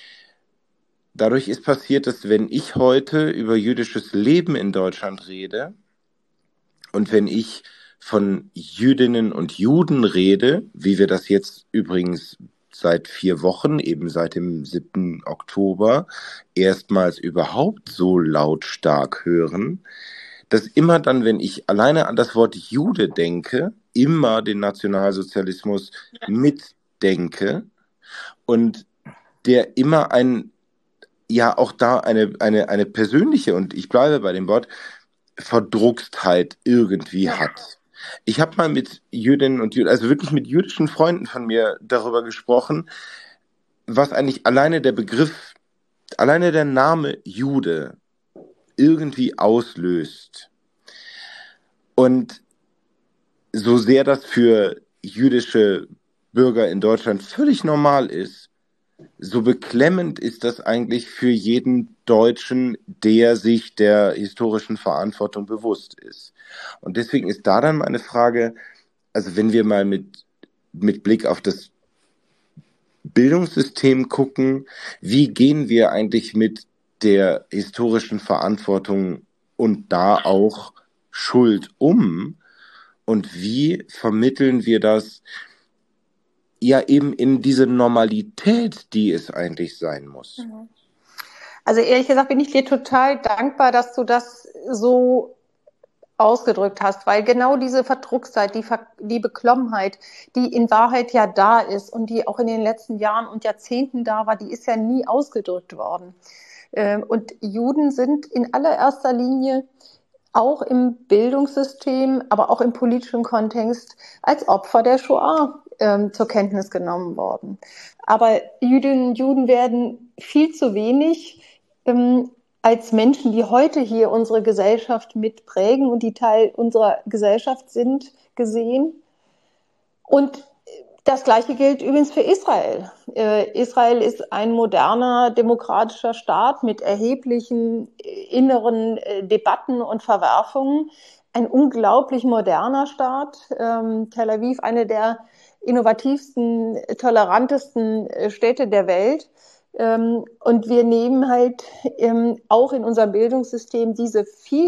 Dadurch ist passiert, dass wenn ich heute über jüdisches Leben in Deutschland rede und wenn ich von Jüdinnen und Juden rede, wie wir das jetzt übrigens seit 4 Wochen, eben seit dem 7. Oktober, erstmals überhaupt so lautstark hören, dass immer dann, wenn ich alleine an das Wort Jude denke, immer den Nationalsozialismus mitdenke und der immer auch da eine persönliche, und ich bleibe bei dem Wort, Verdruckstheit irgendwie hat. Ich habe mal mit Jüdinnen und Juden, also wirklich mit jüdischen Freunden von mir darüber gesprochen, was eigentlich alleine der Name Jude irgendwie auslöst. Und so sehr das für jüdische Bürger in Deutschland völlig normal ist, so beklemmend ist das eigentlich für jeden Deutschen, der sich der historischen Verantwortung bewusst ist. Und deswegen ist da dann meine Frage, also wenn wir mal mit Blick auf das Bildungssystem gucken, wie gehen wir eigentlich mit der historischen Verantwortung und da auch Schuld um? Und wie vermitteln wir das ja eben in diese Normalität, die es eigentlich sein muss? Also ehrlich gesagt bin ich dir total dankbar, dass du das so ausgedrückt hast, weil genau diese Verdruckstheit, die Beklommenheit, die in Wahrheit ja da ist und die auch in den letzten Jahren und Jahrzehnten da war, die ist ja nie ausgedrückt worden. Und Juden sind in allererster Linie auch im Bildungssystem, aber auch im politischen Kontext als Opfer der Shoah zur Kenntnis genommen worden. Aber Jüdinnen und Juden werden viel zu wenig als Menschen, die heute hier unsere Gesellschaft mitprägen und die Teil unserer Gesellschaft sind, gesehen. Und das Gleiche gilt übrigens für Israel. Israel ist ein moderner, demokratischer Staat mit erheblichen inneren Debatten und Verwerfungen. Ein unglaublich moderner Staat. Tel Aviv, eine der innovativsten, tolerantesten Städte der Welt. Und wir nehmen halt auch in unserem Bildungssystem diese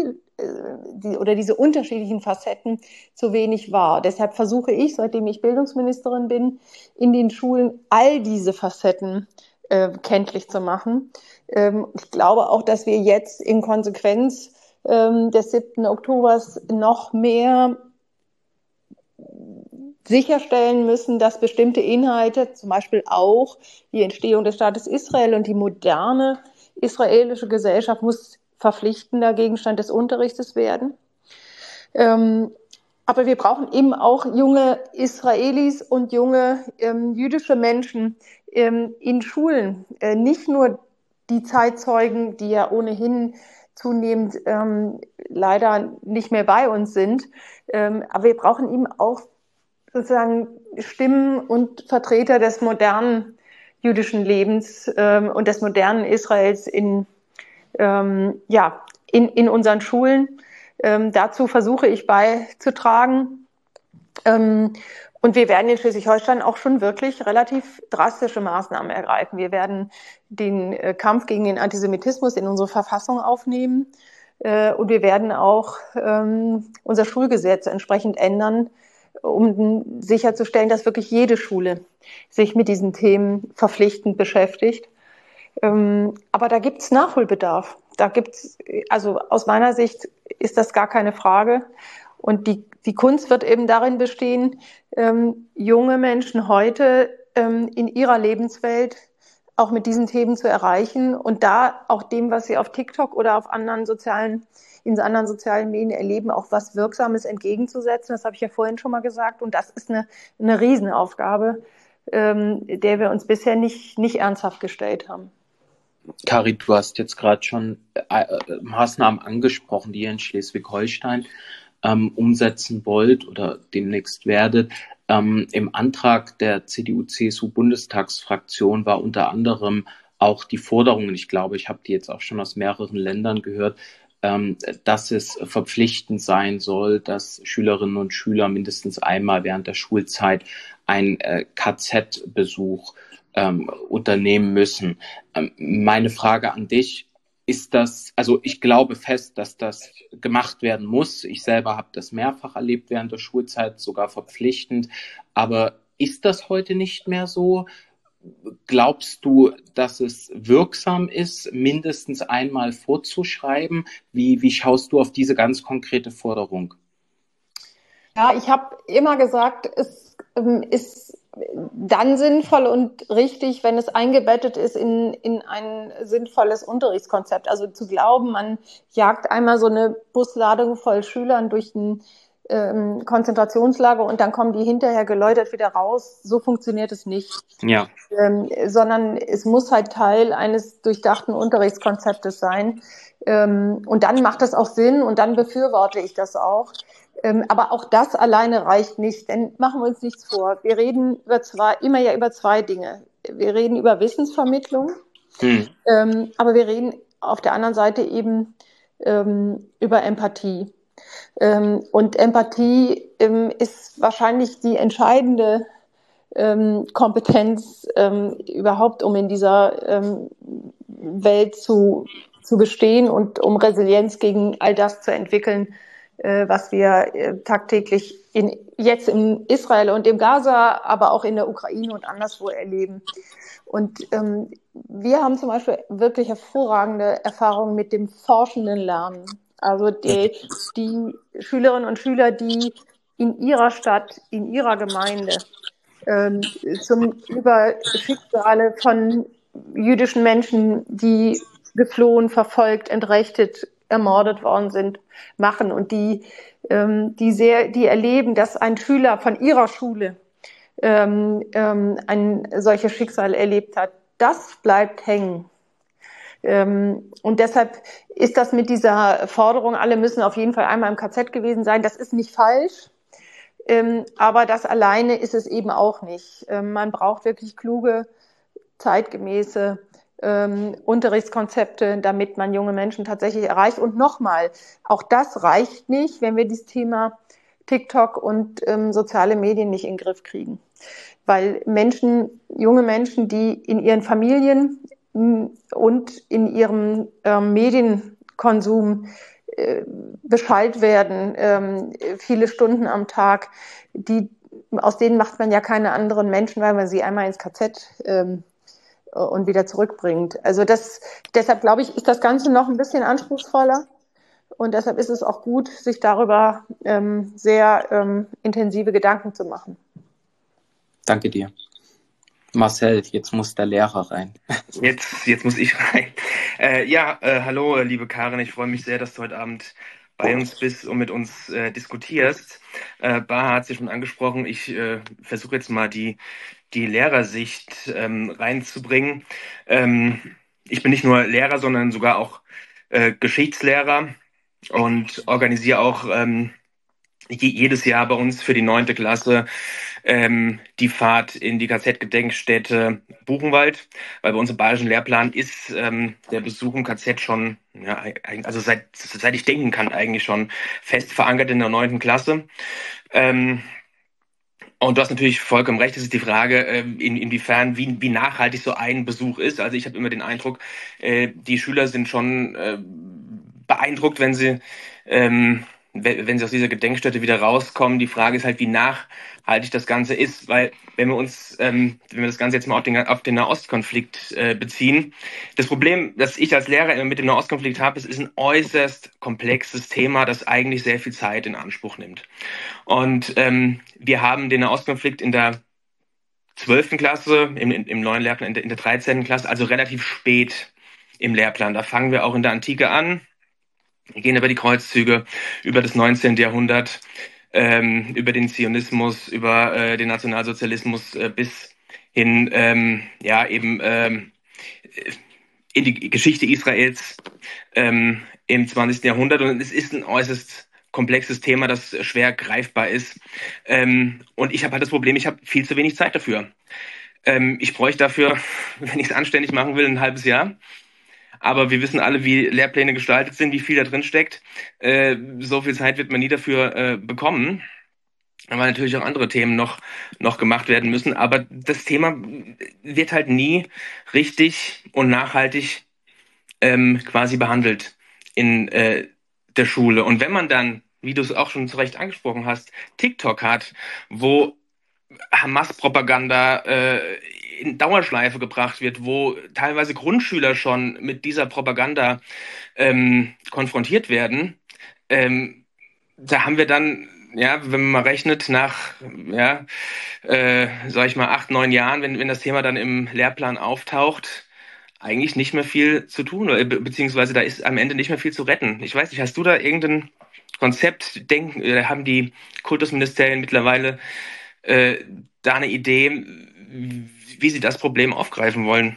unterschiedlichen Facetten zu wenig wahr. Deshalb versuche ich, seitdem ich Bildungsministerin bin, in den Schulen all diese Facetten kenntlich zu machen. Ich glaube auch, dass wir jetzt in Konsequenz des 7. Oktobers noch mehr sicherstellen müssen, dass bestimmte Inhalte, zum Beispiel auch die Entstehung des Staates Israel und die moderne israelische Gesellschaft, muss verpflichtender Gegenstand des Unterrichtes werden. Aber wir brauchen eben auch junge Israelis und junge jüdische Menschen in Schulen. Nicht nur die Zeitzeugen, die ja ohnehin zunehmend leider nicht mehr bei uns sind. Aber wir brauchen eben auch sozusagen Stimmen und Vertreter des modernen jüdischen Lebens und des modernen Israels in unseren Schulen. Dazu versuche ich beizutragen. Und wir werden in Schleswig-Holstein auch schon wirklich relativ drastische Maßnahmen ergreifen. Wir werden den Kampf gegen den Antisemitismus in unsere Verfassung aufnehmen. Und wir werden auch unser Schulgesetz entsprechend ändern, um sicherzustellen, dass wirklich jede Schule sich mit diesen Themen verpflichtend beschäftigt. Aber da gibt es Nachholbedarf. Also aus meiner Sicht ist das gar keine Frage. Und die Kunst wird eben darin bestehen, junge Menschen heute in ihrer Lebenswelt auch mit diesen Themen zu erreichen und da auch dem, was sie auf TikTok oder auf in anderen sozialen Medien erleben, auch was Wirksames entgegenzusetzen. Das habe ich ja vorhin schon mal gesagt. Und das ist eine Riesenaufgabe, der wir uns bisher nicht ernsthaft gestellt haben. Kari, du hast jetzt gerade schon Maßnahmen angesprochen, die hier in Schleswig-Holstein umsetzen wollt oder demnächst werdet. Im Antrag der CDU-CSU-Bundestagsfraktion war unter anderem auch die Forderung, und ich glaube, ich habe die jetzt auch schon aus mehreren Ländern gehört, dass es verpflichtend sein soll, dass Schülerinnen und Schüler mindestens einmal während der Schulzeit einen KZ-Besuch unternehmen müssen. Meine Frage an dich: Ist das, also ich glaube fest, dass das gemacht werden muss. Ich selber habe das mehrfach erlebt während der Schulzeit, sogar verpflichtend. Aber ist das heute nicht mehr so? Glaubst du, dass es wirksam ist, mindestens einmal vorzuschreiben? Wie schaust du auf diese ganz konkrete Forderung? Ja, ich habe immer gesagt, es ist dann sinnvoll und richtig, wenn es eingebettet ist in ein sinnvolles Unterrichtskonzept. Also zu glauben, man jagt einmal so eine Busladung voll Schülern durch ein Konzentrationslager und dann kommen die hinterher geläutert wieder raus. So funktioniert es nicht. Ja. Sondern es muss halt Teil eines durchdachten Unterrichtskonzeptes sein. Und dann macht das auch Sinn und dann befürworte ich das auch. Aber auch das alleine reicht nicht, denn machen wir uns nichts vor. Wir reden über zwei Dinge. Wir reden über Wissensvermittlung, aber wir reden auf der anderen Seite eben über Empathie. Und Empathie ist wahrscheinlich die entscheidende Kompetenz überhaupt, um in dieser Welt zu bestehen und um Resilienz gegen all das zu entwickeln, was wir tagtäglich jetzt in Israel und im Gaza, aber auch in der Ukraine und anderswo erleben. Und wir haben zum Beispiel wirklich hervorragende Erfahrungen mit dem forschenden Lernen. Also die Schülerinnen und Schüler, die in ihrer Stadt, in ihrer Gemeinde über Schicksale von jüdischen Menschen, die geflohen, verfolgt, entrechtet, ermordet worden sind, machen und die erleben, dass ein Schüler von ihrer Schule ein solches Schicksal erlebt hat. Das bleibt hängen. Und deshalb ist das mit dieser Forderung, alle müssen auf jeden Fall einmal im KZ gewesen sein, das ist nicht falsch. Aber das alleine ist es eben auch nicht. Man braucht wirklich kluge, zeitgemäße Unterrichtskonzepte, damit man junge Menschen tatsächlich erreicht. Und nochmal, auch das reicht nicht, wenn wir das Thema TikTok und soziale Medien nicht in den Griff kriegen. Weil junge Menschen, die in ihren Familien und in ihrem Medienkonsum beschallt werden, viele Stunden am Tag, aus denen macht man ja keine anderen Menschen, weil man sie einmal ins KZ und wieder zurückbringt. Also deshalb glaube ich, ist das Ganze noch ein bisschen anspruchsvoller und deshalb ist es auch gut, sich darüber sehr intensive Gedanken zu machen. Danke dir. Marcel, jetzt muss der Lehrer rein. Jetzt muss ich rein. Hallo, liebe Karin, ich freue mich sehr, dass du heute Abend bei uns bist und mit uns diskutierst. Baha hat es ja schon angesprochen, ich versuche jetzt mal die Lehrersicht reinzubringen. Ich bin nicht nur Lehrer, sondern sogar auch Geschichtslehrer und organisiere auch jedes Jahr bei uns für die 9. Klasse die Fahrt in die KZ-Gedenkstätte Buchenwald, weil bei uns im bayerischen Lehrplan ist der Besuch im KZ schon, also seit ich denken kann, eigentlich schon fest verankert in der 9. Klasse. Und du hast natürlich vollkommen recht, es ist die Frage, inwiefern, wie nachhaltig so ein Besuch ist. Also ich habe immer den Eindruck, die Schüler sind schon beeindruckt, wenn sie aus dieser Gedenkstätte wieder rauskommen. Die Frage ist halt, wie nachhaltig das Ganze ist, weil wenn wir das Ganze jetzt mal auf den Nahostkonflikt beziehen, das Problem, das ich als Lehrer immer mit dem Nahostkonflikt habe, es ist ein äußerst komplexes Thema, das eigentlich sehr viel Zeit in Anspruch nimmt. Und wir haben den Nahostkonflikt in der 12. Klasse, im neuen Lehrplan, in der 13. Klasse, also relativ spät im Lehrplan. Da fangen wir auch in der Antike an. Wir gehen über die Kreuzzüge, über das 19. Jahrhundert, über den Zionismus, über den Nationalsozialismus bis hin in die Geschichte Israels im 20. Jahrhundert. Und es ist ein äußerst komplexes Thema, das schwer greifbar ist. Und ich habe halt das Problem, ich habe viel zu wenig Zeit dafür. Ich bräuchte dafür, wenn ich es anständig machen will, ein halbes Jahr. Aber wir wissen alle, wie Lehrpläne gestaltet sind, wie viel da drin steckt. So viel Zeit wird man nie dafür bekommen, weil natürlich auch andere Themen noch gemacht werden müssen. Aber das Thema wird halt nie richtig und nachhaltig quasi behandelt in der Schule. Und wenn man dann, wie du es auch schon zu Recht angesprochen hast, TikTok hat, wo Hamas-Propaganda in Dauerschleife gebracht wird, wo teilweise Grundschüler schon mit dieser Propaganda konfrontiert werden, da haben wir dann, ja, wenn man mal rechnet, nach, ja, sag ich mal, 8, 9 Jahren, wenn das Thema dann im Lehrplan auftaucht, eigentlich nicht mehr viel zu tun, beziehungsweise da ist am Ende nicht mehr viel zu retten. Ich weiß nicht, hast du da irgendein Konzept, haben die Kultusministerien mittlerweile da eine Idee, wie sie das Problem aufgreifen wollen?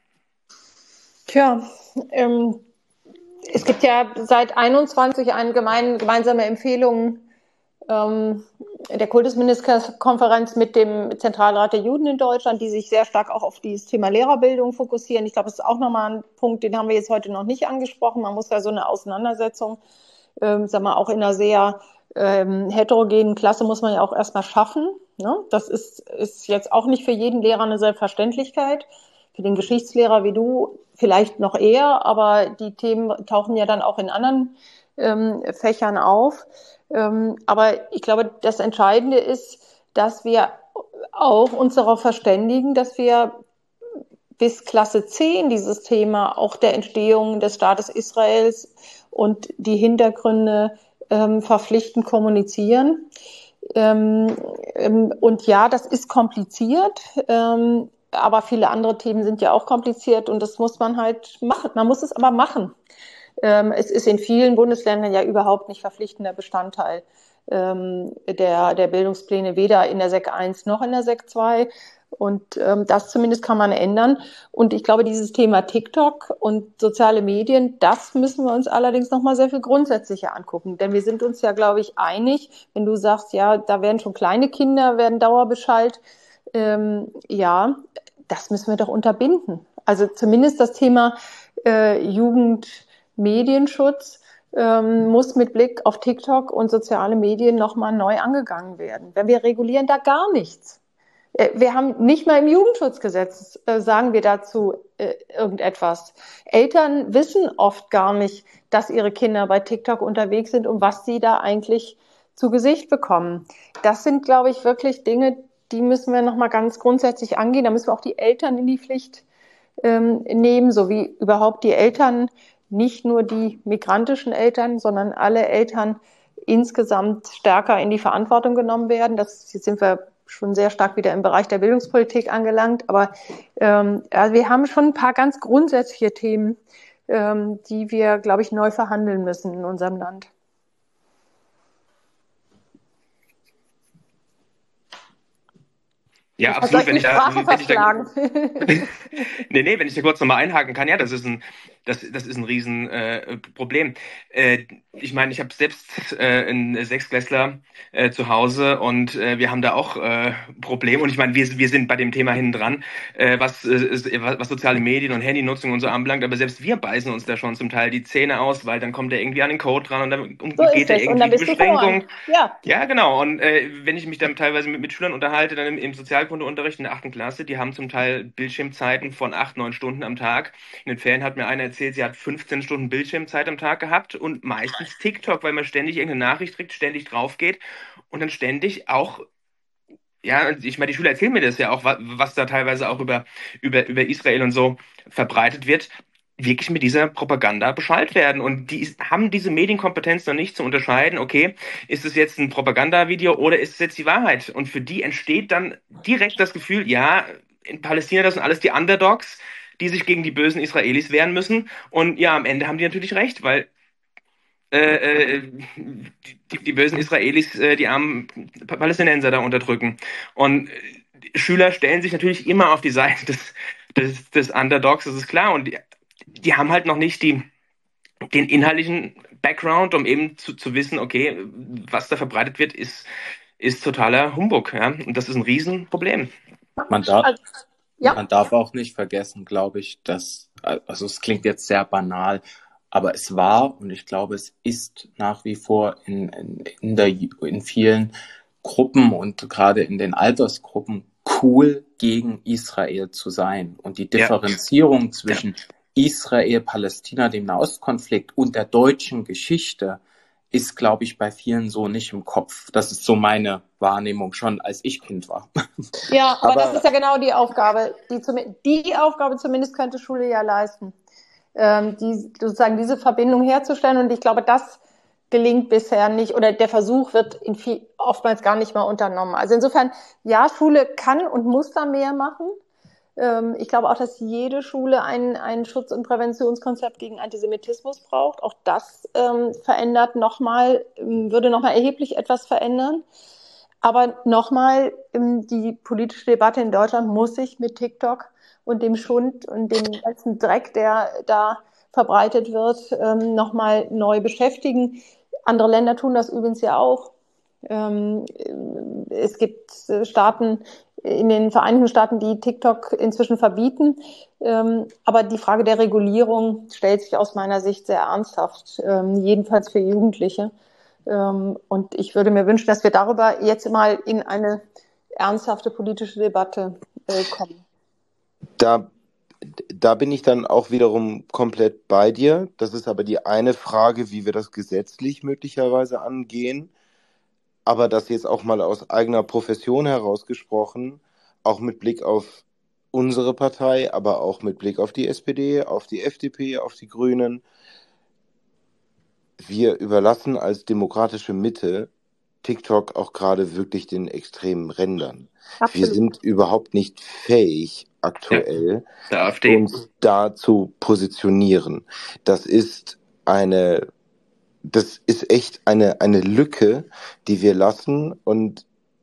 Tja, es gibt ja seit 21 eine gemeinsame Empfehlung der Kultusministerkonferenz mit dem Zentralrat der Juden in Deutschland, die sich sehr stark auch auf dieses Thema Lehrerbildung fokussieren. Ich glaube, das ist auch nochmal ein Punkt, den haben wir jetzt heute noch nicht angesprochen. Man muss ja so eine Auseinandersetzung, sag mal, auch in einer sehr heterogenen Klasse muss man ja auch erstmal schaffen. Ne? Das ist jetzt auch nicht für jeden Lehrer eine Selbstverständlichkeit. Für den Geschichtslehrer wie du vielleicht noch eher, aber die Themen tauchen ja dann auch in anderen Fächern auf. Aber ich glaube, das Entscheidende ist, dass wir auch uns darauf verständigen, dass wir bis Klasse 10 dieses Thema auch der Entstehung des Staates Israels und die Hintergründe verpflichtend kommunizieren. Und ja, das ist kompliziert, aber viele andere Themen sind ja auch kompliziert und das muss man halt machen. Man muss es aber machen. Es ist in vielen Bundesländern ja überhaupt nicht verpflichtender Bestandteil der Bildungspläne, weder in der Sek 1 noch in der Sek 2. Und das zumindest kann man ändern. Und ich glaube, dieses Thema TikTok und soziale Medien, das müssen wir uns allerdings nochmal sehr viel grundsätzlicher angucken. Denn wir sind uns ja, glaube ich, einig, wenn du sagst, ja, da werden schon kleine Kinder, werden dauerbeschallt. Ja, das müssen wir doch unterbinden. Also zumindest das Thema Jugendmedienschutz muss mit Blick auf TikTok und soziale Medien nochmal neu angegangen werden. Denn wir regulieren da gar nichts. Wir haben nicht mal im Jugendschutzgesetz, sagen wir dazu irgendetwas. Eltern wissen oft gar nicht, dass ihre Kinder bei TikTok unterwegs sind und was sie da eigentlich zu Gesicht bekommen. Das sind, glaube ich, wirklich Dinge, die müssen wir nochmal ganz grundsätzlich angehen. Da müssen wir auch die Eltern in die Pflicht nehmen, so wie überhaupt die Eltern, nicht nur die migrantischen Eltern, sondern alle Eltern insgesamt stärker in die Verantwortung genommen werden. Jetzt sind wir schon sehr stark wieder im Bereich der Bildungspolitik angelangt. Aber also wir haben schon ein paar ganz grundsätzliche Themen, die wir, glaube ich, neu verhandeln müssen in unserem Land. Ja, absolut. Wenn ich da kurz nochmal einhaken kann, ja, das ist ein Riesenproblem. Ich meine, ich habe selbst einen Sechsklässler zu Hause und wir haben da auch Probleme. Und ich meine, wir sind bei dem Thema hinten dran, was soziale Medien und Handynutzung und so anbelangt. Aber selbst wir beißen uns da schon zum Teil die Zähne aus, weil dann kommt er irgendwie an den Code dran und dann geht er irgendwie die Beschränkung. Ja, genau. Und wenn ich mich dann teilweise mit Schülern unterhalte, dann im Sozialkundeunterricht in der 8. Klasse, die haben zum Teil Bildschirmzeiten von 8, 9 Stunden am Tag. In den Ferien hat mir einer erzählt, sie hat 15 Stunden Bildschirmzeit am Tag gehabt und meistens TikTok, weil man ständig irgendeine Nachricht kriegt, ständig drauf geht und dann ständig auch, ja, ich meine, die Schüler erzählen mir das ja auch, was da teilweise auch über Israel und so verbreitet wird, wirklich mit dieser Propaganda beschallt werden. Und die haben diese Medienkompetenz noch nicht zu unterscheiden, okay, ist es jetzt ein Propagandavideo oder ist es jetzt die Wahrheit? Und für die entsteht dann direkt das Gefühl, ja, in Palästina, das sind alles die Underdogs, die sich gegen die bösen Israelis wehren müssen. Und ja, am Ende haben die natürlich recht, weil die bösen Israelis die armen Palästinenser da unterdrücken. Und Schüler stellen sich natürlich immer auf die Seite des Underdogs, das ist klar. Und die haben halt noch nicht den inhaltlichen Background, um eben zu wissen, okay, was da verbreitet wird, ist totaler Humbug. Ja? Und das ist ein Riesenproblem. Man darf, Also, ja. man darf auch nicht vergessen, glaube ich, dass, also es klingt jetzt sehr banal, aber es war und ich glaube, es ist nach wie vor in vielen Gruppen und gerade in den Altersgruppen cool, gegen Israel zu sein. Und die Differenzierung zwischen Israel, Palästina, dem Nahostkonflikt und der deutschen Geschichte ist, glaube ich, bei vielen so nicht im Kopf. Das ist so meine Wahrnehmung schon, als ich Kind war. Ja, aber das ist ja genau die Aufgabe. Die Aufgabe zumindest könnte Schule ja leisten, sozusagen diese Verbindung herzustellen. Und ich glaube, das gelingt bisher nicht oder der Versuch wird oftmals gar nicht mal unternommen. Also insofern, ja, Schule kann und muss da mehr machen. Ich glaube auch, dass jede Schule ein Schutz- und Präventionskonzept gegen Antisemitismus braucht. Auch das würde nochmal erheblich etwas verändern. Aber nochmal, die politische Debatte in Deutschland muss sich mit TikTok und dem Schund und dem ganzen Dreck, der da verbreitet wird, nochmal neu beschäftigen. Andere Länder tun das übrigens ja auch. Es gibt Staaten in den Vereinigten Staaten, die TikTok inzwischen verbieten. Aber die Frage der Regulierung stellt sich aus meiner Sicht sehr ernsthaft, jedenfalls für Jugendliche. Und ich würde mir wünschen, dass wir darüber jetzt mal in eine ernsthafte politische Debatte kommen. Da bin ich dann auch wiederum komplett bei dir. Das ist aber die eine Frage, wie wir das gesetzlich möglicherweise angehen. Aber das jetzt auch mal aus eigener Profession herausgesprochen, auch mit Blick auf unsere Partei, aber auch mit Blick auf die SPD, auf die FDP, auf die Grünen. Wir überlassen als demokratische Mitte TikTok auch gerade wirklich den extremenRändern. Absolut. Wir sind überhaupt nicht fähig, aktuell uns da zu positionieren. Das ist echt eine Lücke, die wir lassen und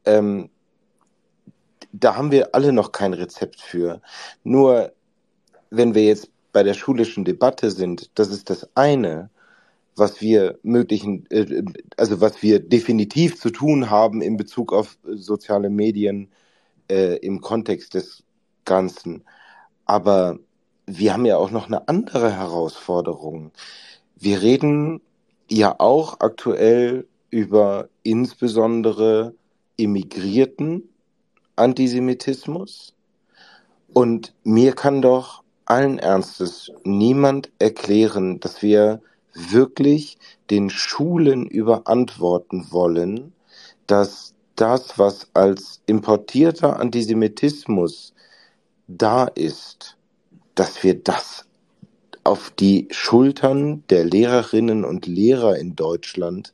da haben wir alle noch kein Rezept für. Nur wenn wir jetzt bei der schulischen Debatte sind, das ist das eine, was wir was wir definitiv zu tun haben in Bezug auf soziale Medien im Kontext des Ganzen. Aber wir haben ja auch noch eine andere Herausforderung. Wir reden ja auch aktuell über insbesondere immigrierten Antisemitismus. Und mir kann doch allen Ernstes niemand erklären, dass wir wirklich den Schulen überantworten wollen, dass das, was als importierter Antisemitismus da ist, dass wir das auf die Schultern der Lehrerinnen und Lehrer in Deutschland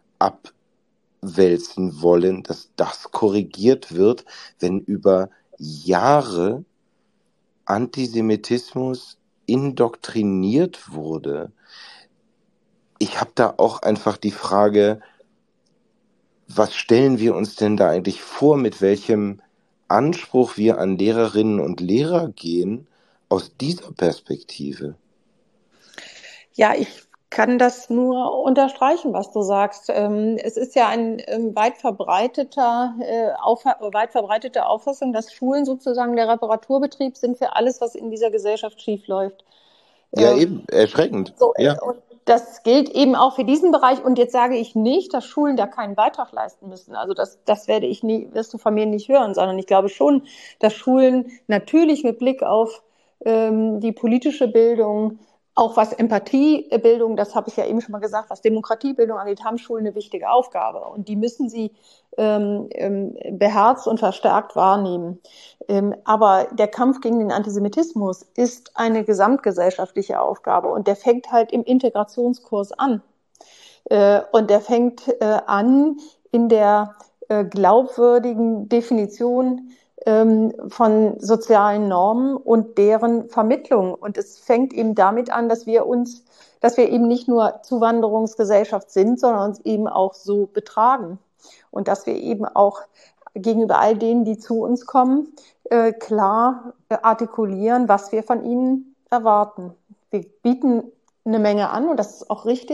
abwälzen wollen, dass das korrigiert wird, wenn über Jahre Antisemitismus indoktriniert wurde. Ich habe da auch einfach die Frage, was stellen wir uns denn da eigentlich vor, mit welchem Anspruch wir an Lehrerinnen und Lehrer gehen aus dieser Perspektive? Ja, ich kann das nur unterstreichen, was du sagst. Es ist ja ein weit verbreitete Auffassung, dass Schulen sozusagen der Reparaturbetrieb sind für alles, was in dieser Gesellschaft schiefläuft. Ja, eben, erschreckend. So, ja. Und das gilt eben auch für diesen Bereich. Und jetzt sage ich nicht, dass Schulen da keinen Beitrag leisten müssen. Also das wirst du von mir nicht hören, sondern ich glaube schon, dass Schulen natürlich mit Blick auf die politische Bildung, auch was Empathiebildung, das habe ich ja eben schon mal gesagt, was Demokratiebildung angeht, haben Schulen eine wichtige Aufgabe. Und die müssen sie beherzt und verstärkt wahrnehmen. Aber der Kampf gegen den Antisemitismus ist eine gesamtgesellschaftliche Aufgabe und der fängt halt im Integrationskurs an. Und der fängt an in der glaubwürdigen Definition von sozialen Normen und deren Vermittlung. Und es fängt eben damit an, dass wir eben nicht nur Zuwanderungsgesellschaft sind, sondern uns eben auch so betragen. Und dass wir eben auch gegenüber all denen, die zu uns kommen, klar artikulieren, was wir von ihnen erwarten. Wir bieten eine Menge an und das ist auch richtig.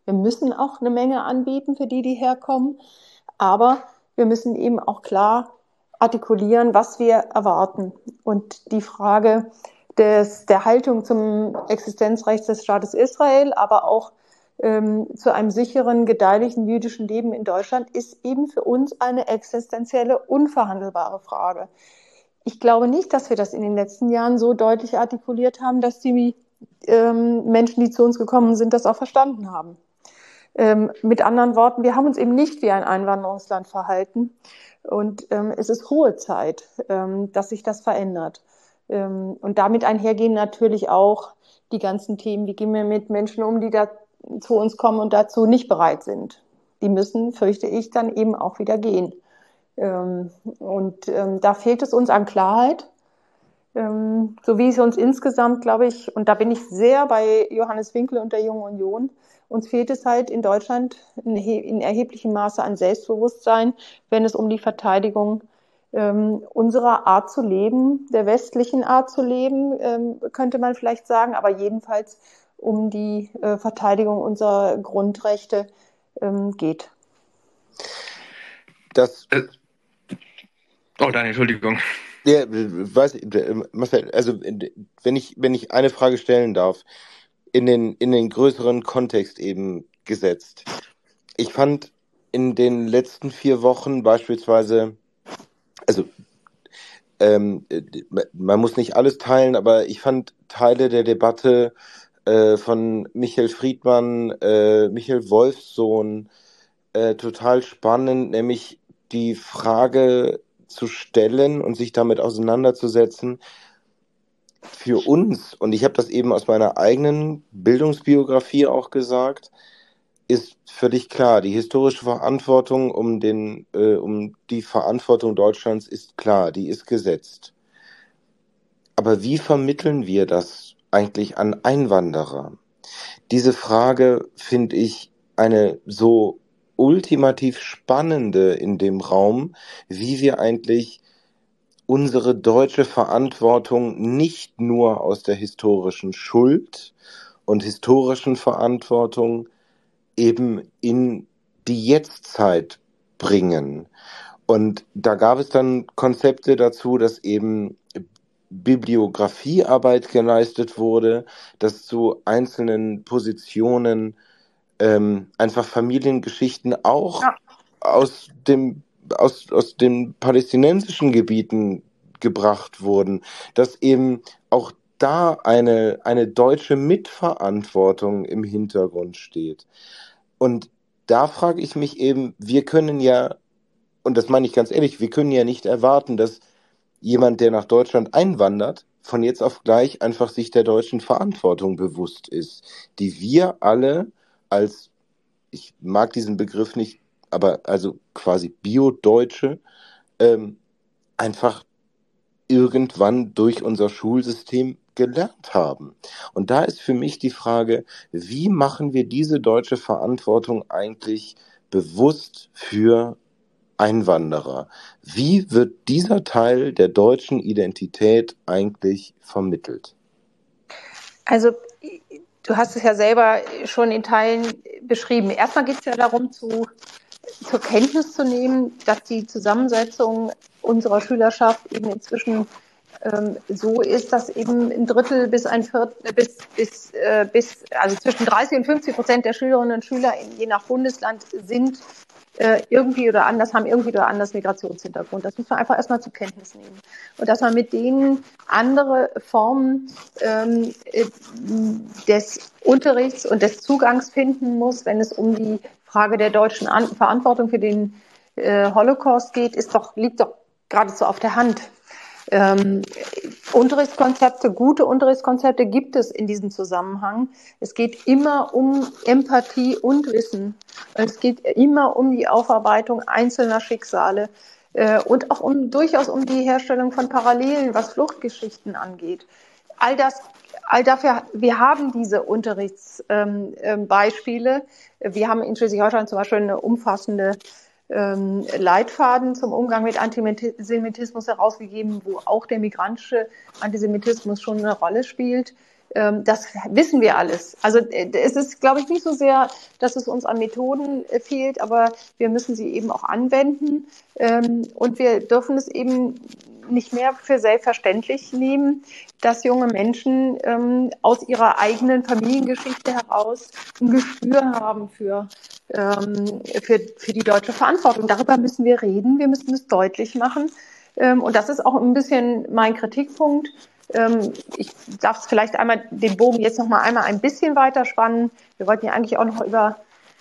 Wir müssen auch eine Menge anbieten für die, die herkommen. Aber wir müssen eben auch klar artikulieren, was wir erwarten. Und die Frage der Haltung zum Existenzrecht des Staates Israel, aber auch zu einem sicheren, gedeihlichen jüdischen Leben in Deutschland ist eben für uns eine existenzielle, unverhandelbare Frage. Ich glaube nicht, dass wir das in den letzten Jahren so deutlich artikuliert haben, dass die Menschen, die zu uns gekommen sind, das auch verstanden haben. Mit anderen Worten, wir haben uns eben nicht wie ein Einwanderungsland verhalten. Und es ist hohe Zeit, dass sich das verändert. Und damit einhergehen natürlich auch die ganzen Themen, wie gehen wir mit Menschen um, die da zu uns kommen und dazu nicht bereit sind. Die müssen, fürchte ich, dann eben auch wieder gehen. Da fehlt es uns an Klarheit, so wie es uns insgesamt, glaube ich, und da bin ich sehr bei Johannes Winkel und der Jungen Union, uns fehlt es halt in Deutschland in erheblichem Maße an Selbstbewusstsein, wenn es um die Verteidigung unserer Art zu leben, der westlichen Art zu leben, könnte man vielleicht sagen, aber jedenfalls um die Verteidigung unserer Grundrechte geht. Oh, Daniel, Entschuldigung. Ja, Marcel, also wenn ich eine Frage stellen darf, in den größeren Kontext eben gesetzt. Ich fand in den letzten 4 Wochen beispielsweise, also man muss nicht alles teilen, aber ich fand Teile der Debatte von Michael Friedmann, Michael Wolfsohn total spannend, nämlich die Frage zu stellen und sich damit auseinanderzusetzen, für uns, und ich habe das eben aus meiner eigenen Bildungsbiografie auch gesagt, ist völlig klar, die historische Verantwortung um die Verantwortung Deutschlands ist klar, die ist gesetzt. Aber wie vermitteln wir das eigentlich an Einwanderer? Diese Frage finde ich eine so ultimativ spannende in dem Raum, wie wir eigentlich unsere deutsche Verantwortung nicht nur aus der historischen Schuld und historischen Verantwortung eben in die Jetztzeit bringen. Und da gab es dann Konzepte dazu, dass eben Bibliografiearbeit geleistet wurde, dass zu einzelnen Positionen einfach Familiengeschichten auch aus den palästinensischen Gebieten gebracht wurden, dass eben auch da eine deutsche Mitverantwortung im Hintergrund steht. Und da frage ich mich eben, wir können ja, und das meine ich ganz ehrlich, wir können ja nicht erwarten, dass jemand, der nach Deutschland einwandert, von jetzt auf gleich einfach sich der deutschen Verantwortung bewusst ist, die wir alle als, ich mag diesen Begriff nicht, aber also quasi Bio-Deutsche, einfach irgendwann durch unser Schulsystem gelernt haben. Und da ist für mich die Frage, wie machen wir diese deutsche Verantwortung eigentlich bewusst für Einwanderer? Wie wird dieser Teil der deutschen Identität eigentlich vermittelt? Also du hast es ja selber schon in Teilen beschrieben. Erstmal geht es ja darum, zur Kenntnis zu nehmen, dass die Zusammensetzung unserer Schülerschaft eben inzwischen so ist, dass eben ein Drittel bis ein Viertel, also zwischen 30 und 50% der Schülerinnen und Schüler je nach Bundesland sind irgendwie oder anders, haben irgendwie oder anders Migrationshintergrund. Das muss man einfach erstmal zur Kenntnis nehmen. Und dass man mit denen andere Formen des Unterrichts und des Zugangs finden muss, wenn es um die Frage der deutschen Verantwortung für den Holocaust geht, liegt doch geradezu auf der Hand. Gute Unterrichtskonzepte gibt es in diesem Zusammenhang. Es geht immer um Empathie und Wissen. Es geht immer um die Aufarbeitung einzelner Schicksale und auch durchaus um die Herstellung von Parallelen, was Fluchtgeschichten angeht. All dafür, wir haben diese Unterrichtsbeispiele. Wir haben in Schleswig-Holstein zum Beispiel eine umfassende Leitfaden zum Umgang mit Antisemitismus herausgegeben, wo auch der migrantische Antisemitismus schon eine Rolle spielt. Das wissen wir alles. Also es ist, glaube ich, nicht so sehr, dass es uns an Methoden fehlt, aber wir müssen sie eben auch anwenden. Und wir dürfen es eben nicht mehr für selbstverständlich nehmen, dass junge Menschen aus ihrer eigenen Familiengeschichte heraus ein Gespür haben für die deutsche Verantwortung. Darüber müssen wir reden, wir müssen es deutlich machen. Und das ist auch ein bisschen mein Kritikpunkt. Ich darf es vielleicht einmal den Bogen jetzt noch mal einmal ein bisschen weiter spannen. Wir wollten ja eigentlich auch noch über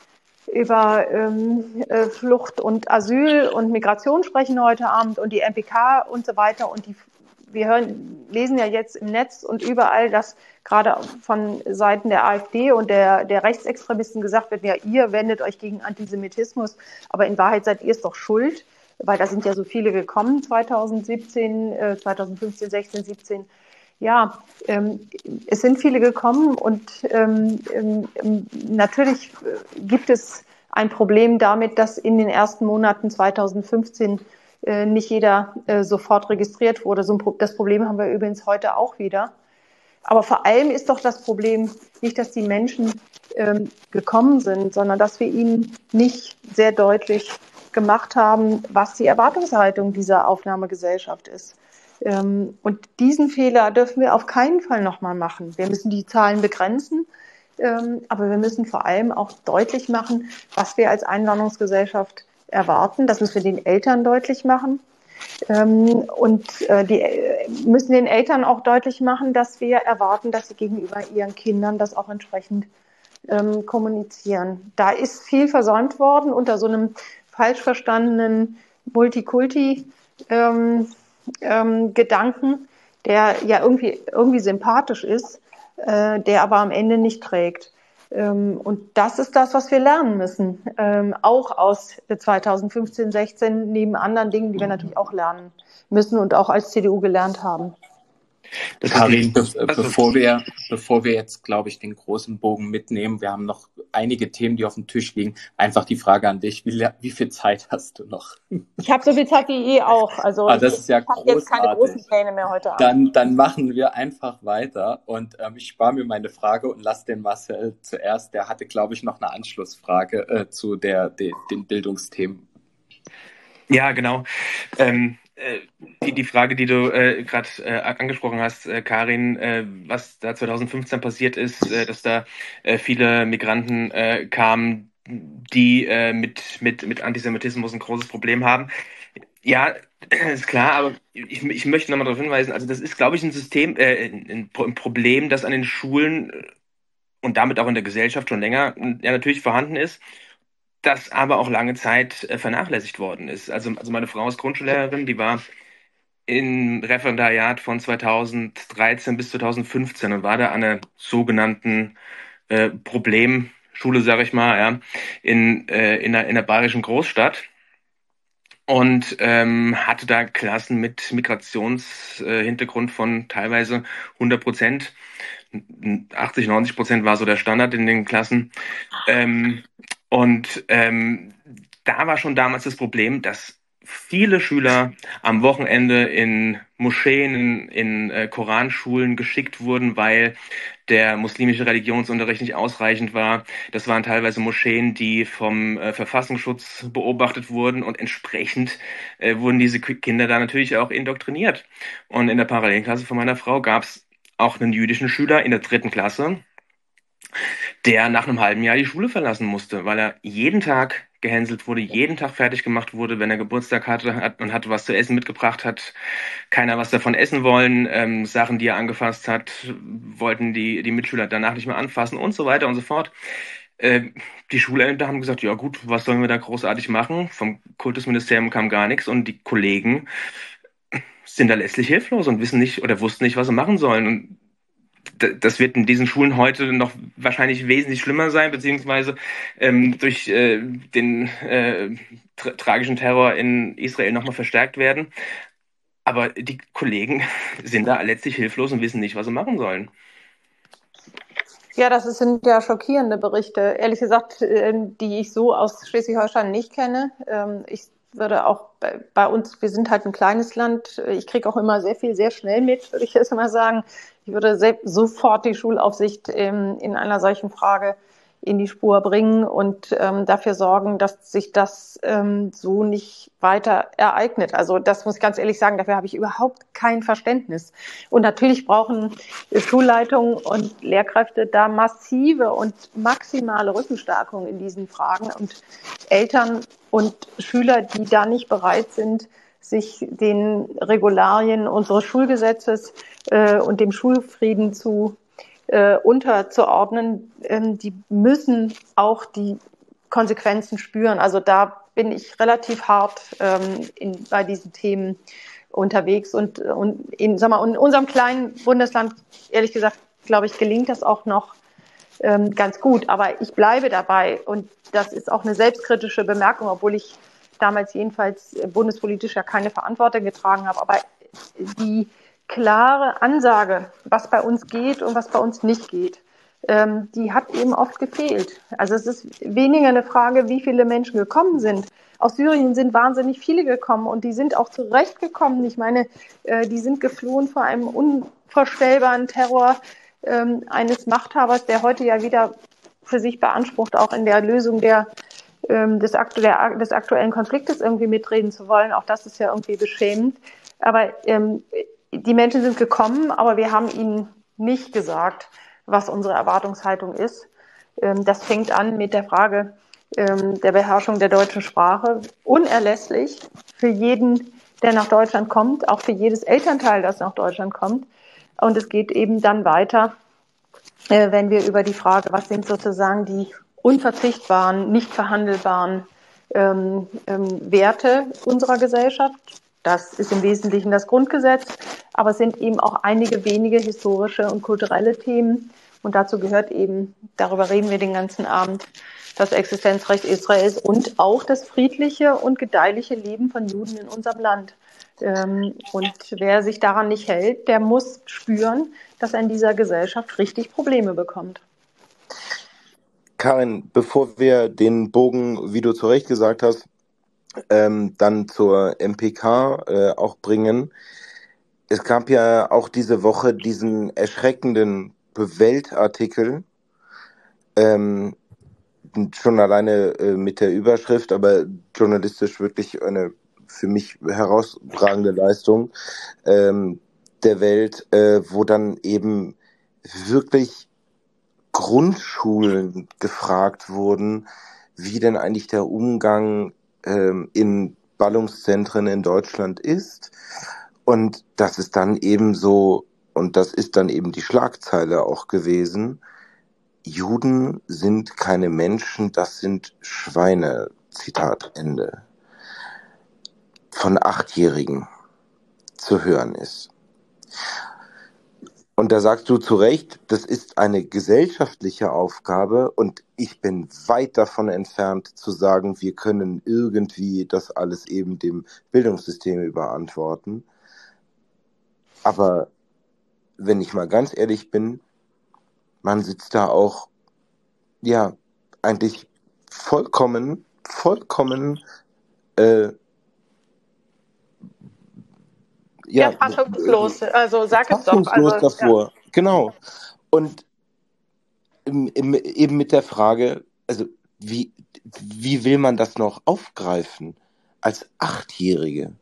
Flucht und Asyl und Migration sprechen heute Abend und die MPK und so weiter. Und lesen ja jetzt im Netz und überall, dass gerade von Seiten der AfD und der Rechtsextremisten gesagt wird, ja, ihr wendet euch gegen Antisemitismus, aber in Wahrheit seid ihr es doch schuld, weil da sind ja so viele gekommen 2017, 2015, 16, 17. Ja, es sind viele gekommen und natürlich gibt es ein Problem damit, dass in den ersten Monaten 2015 nicht jeder sofort registriert wurde. Das Problem haben wir übrigens heute auch wieder. Aber vor allem ist doch das Problem nicht, dass die Menschen gekommen sind, sondern dass wir ihnen nicht sehr deutlich gemacht haben, was die Erwartungshaltung dieser Aufnahmegesellschaft ist. Und diesen Fehler dürfen wir auf keinen Fall nochmal machen. Wir müssen die Zahlen begrenzen, aber wir müssen vor allem auch deutlich machen, was wir als Einwanderungsgesellschaft erwarten. Das müssen wir den Eltern deutlich machen. Müssen den Eltern auch deutlich machen, dass wir erwarten, dass sie gegenüber ihren Kindern das auch entsprechend kommunizieren. Da ist viel versäumt worden unter so einem falsch verstandenen Multikulti-Gedanken, der ja irgendwie sympathisch ist, der aber am Ende nicht trägt. Und das ist das, was wir lernen müssen, auch aus 2015, 16, neben anderen Dingen, die wir natürlich auch lernen müssen und auch als CDU gelernt haben. Karin, bevor wir jetzt, glaube ich, den großen Bogen mitnehmen, wir haben noch einige Themen, die auf dem Tisch liegen. Einfach die Frage an dich, wie viel Zeit hast du noch? Ich habe so viel Zeit wie auch. Also das ist ja ich habe jetzt keine großen Pläne mehr heute Abend. Dann machen wir einfach weiter und ich spare mir meine Frage und lasse den Marcel zuerst. Der hatte, glaube ich, noch eine Anschlussfrage zu den Bildungsthemen. Ja, genau. Die Frage, die du gerade angesprochen hast, Karin, was da 2015 passiert ist, dass da viele Migranten kamen, die mit Antisemitismus ein großes Problem haben. Ja, ist klar, aber ich möchte nochmal darauf hinweisen, also das ist, glaube ich, ein Problem, das an den Schulen und damit auch in der Gesellschaft schon länger ja natürlich vorhanden ist, das aber auch lange Zeit vernachlässigt worden ist. Also meine Frau ist Grundschullehrerin, die war im Referendariat von 2013 bis 2015 und war da an einer sogenannten Problemschule, sage ich mal, ja, in einer bayerischen Großstadt und hatte da Klassen mit Migrationshintergrund von teilweise 100%. 80-90% war so der Standard in den Klassen. Da war schon damals das Problem, dass viele Schüler am Wochenende in Moscheen, in Koranschulen geschickt wurden, weil der muslimische Religionsunterricht nicht ausreichend war. Das waren teilweise Moscheen, die vom Verfassungsschutz beobachtet wurden und entsprechend wurden diese Kinder da natürlich auch indoktriniert. Und in der Parallelklasse von meiner Frau gab es auch einen jüdischen Schüler in der 3. Klasse, der nach einem halben Jahr die Schule verlassen musste, weil er jeden Tag gehänselt wurde, jeden Tag fertig gemacht wurde, wenn er Geburtstag hatte und hatte was zu essen mitgebracht, hat keiner was davon essen wollen, Sachen, die er angefasst hat, wollten die Mitschüler danach nicht mehr anfassen und so weiter und so fort. Die Schulämter haben gesagt, ja gut, was sollen wir da großartig machen? Vom Kultusministerium kam gar nichts und die Kollegen sind da letztlich hilflos und wissen nicht oder wussten nicht, was sie machen sollen. Und das wird in diesen Schulen heute noch wahrscheinlich wesentlich schlimmer sein, beziehungsweise durch den tragischen Terror in Israel nochmal verstärkt werden. Aber die Kollegen sind da letztlich hilflos und wissen nicht, was sie machen sollen. Ja, sind ja schockierende Berichte. Ehrlich gesagt, die ich so aus Schleswig-Holstein nicht kenne. Ich würde auch bei uns, wir sind halt ein kleines Land, ich kriege auch immer sehr viel, sehr schnell mit, würde ich jetzt mal sagen. Ich würde sofort die Schulaufsicht in einer solchen Frage in die Spur bringen und dafür sorgen, dass sich das so nicht weiter ereignet. Also das muss ich ganz ehrlich sagen, dafür habe ich überhaupt kein Verständnis. Und natürlich brauchen Schulleitungen und Lehrkräfte da massive und maximale Rückenstärkung in diesen Fragen. Und Eltern und Schüler, die da nicht bereit sind, sich den Regularien unseres Schulgesetzes und dem Schulfrieden unterzuordnen, die müssen auch die Konsequenzen spüren. Also da bin ich relativ hart bei diesen Themen unterwegs und in unserem kleinen Bundesland, ehrlich gesagt, glaube ich, gelingt das auch noch ganz gut. Aber ich bleibe dabei und das ist auch eine selbstkritische Bemerkung, obwohl ich damals jedenfalls bundespolitisch ja keine Verantwortung getragen habe. Aber die klare Ansage, was bei uns geht und was bei uns nicht geht, die hat eben oft gefehlt. Also es ist weniger eine Frage, wie viele Menschen gekommen sind. Aus Syrien sind wahnsinnig viele gekommen und die sind auch zurechtgekommen. Ich meine, die sind geflohen vor einem unvorstellbaren Terror eines Machthabers, der heute ja wieder für sich beansprucht, auch in der Lösung des aktuellen Konfliktes irgendwie mitreden zu wollen. Auch das ist ja irgendwie beschämend. Aber die Menschen sind gekommen, aber wir haben ihnen nicht gesagt, was unsere Erwartungshaltung ist. Das fängt an mit der Frage der Beherrschung der deutschen Sprache. Unerlässlich für jeden, der nach Deutschland kommt, auch für jedes Elternteil, das nach Deutschland kommt. Und es geht eben dann weiter, wenn wir über die Frage, was sind sozusagen die unverzichtbaren, nicht verhandelbaren Werte unserer Gesellschaft. Das ist im Wesentlichen das Grundgesetz, aber es sind eben auch einige wenige historische und kulturelle Themen. Und dazu gehört eben, darüber reden wir den ganzen Abend, das Existenzrecht Israels und auch das friedliche und gedeihliche Leben von Juden in unserem Land. Und wer sich daran nicht hält, der muss spüren, dass er in dieser Gesellschaft richtig Probleme bekommt. Karin, bevor wir den Bogen, wie du zu Recht gesagt hast, dann zur MPK auch bringen. Es gab ja auch diese Woche diesen erschreckenden Welt-Artikel, schon alleine mit der Überschrift, aber journalistisch wirklich eine für mich herausragende Leistung der Welt, wo dann eben wirklich Grundschulen gefragt wurden, wie denn eigentlich der Umgang in Ballungszentren in Deutschland ist. Und das ist dann eben so, und das ist dann eben die Schlagzeile auch gewesen, Juden sind keine Menschen, das sind Schweine, Zitat Ende, von 8-Jährigen zu hören ist. Und da sagst du zu Recht, das ist eine gesellschaftliche Aufgabe und ich bin weit davon entfernt zu sagen, wir können irgendwie das alles eben dem Bildungssystem überantworten. Aber wenn ich mal ganz ehrlich bin, man sitzt da auch, ja, eigentlich vollkommen, fassungslos, also sag es doch. Fassungslos davor, ja. Genau. Und eben mit der Frage, also wie will man das noch aufgreifen als 8-Jährige?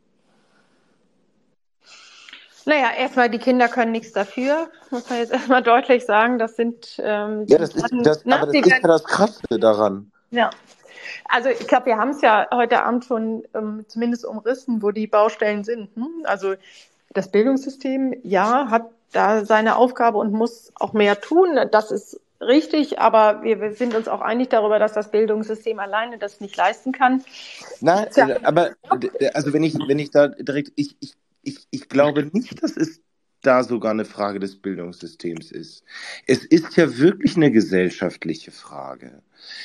Naja, erstmal, die Kinder können nichts dafür, muss man jetzt erstmal deutlich sagen. Das sind aber das ist ja das Krasse daran. Ja. Also ich glaube, wir haben es ja heute Abend schon zumindest umrissen, wo die Baustellen sind. Also das Bildungssystem, ja, hat da seine Aufgabe und muss auch mehr tun. Das ist richtig, aber wir sind uns auch einig darüber, dass das Bildungssystem alleine das nicht leisten kann. Nein, aber also wenn ich da direkt, ich glaube nicht, dass es da sogar eine Frage des Bildungssystems ist. Es ist ja wirklich eine gesellschaftliche Frage.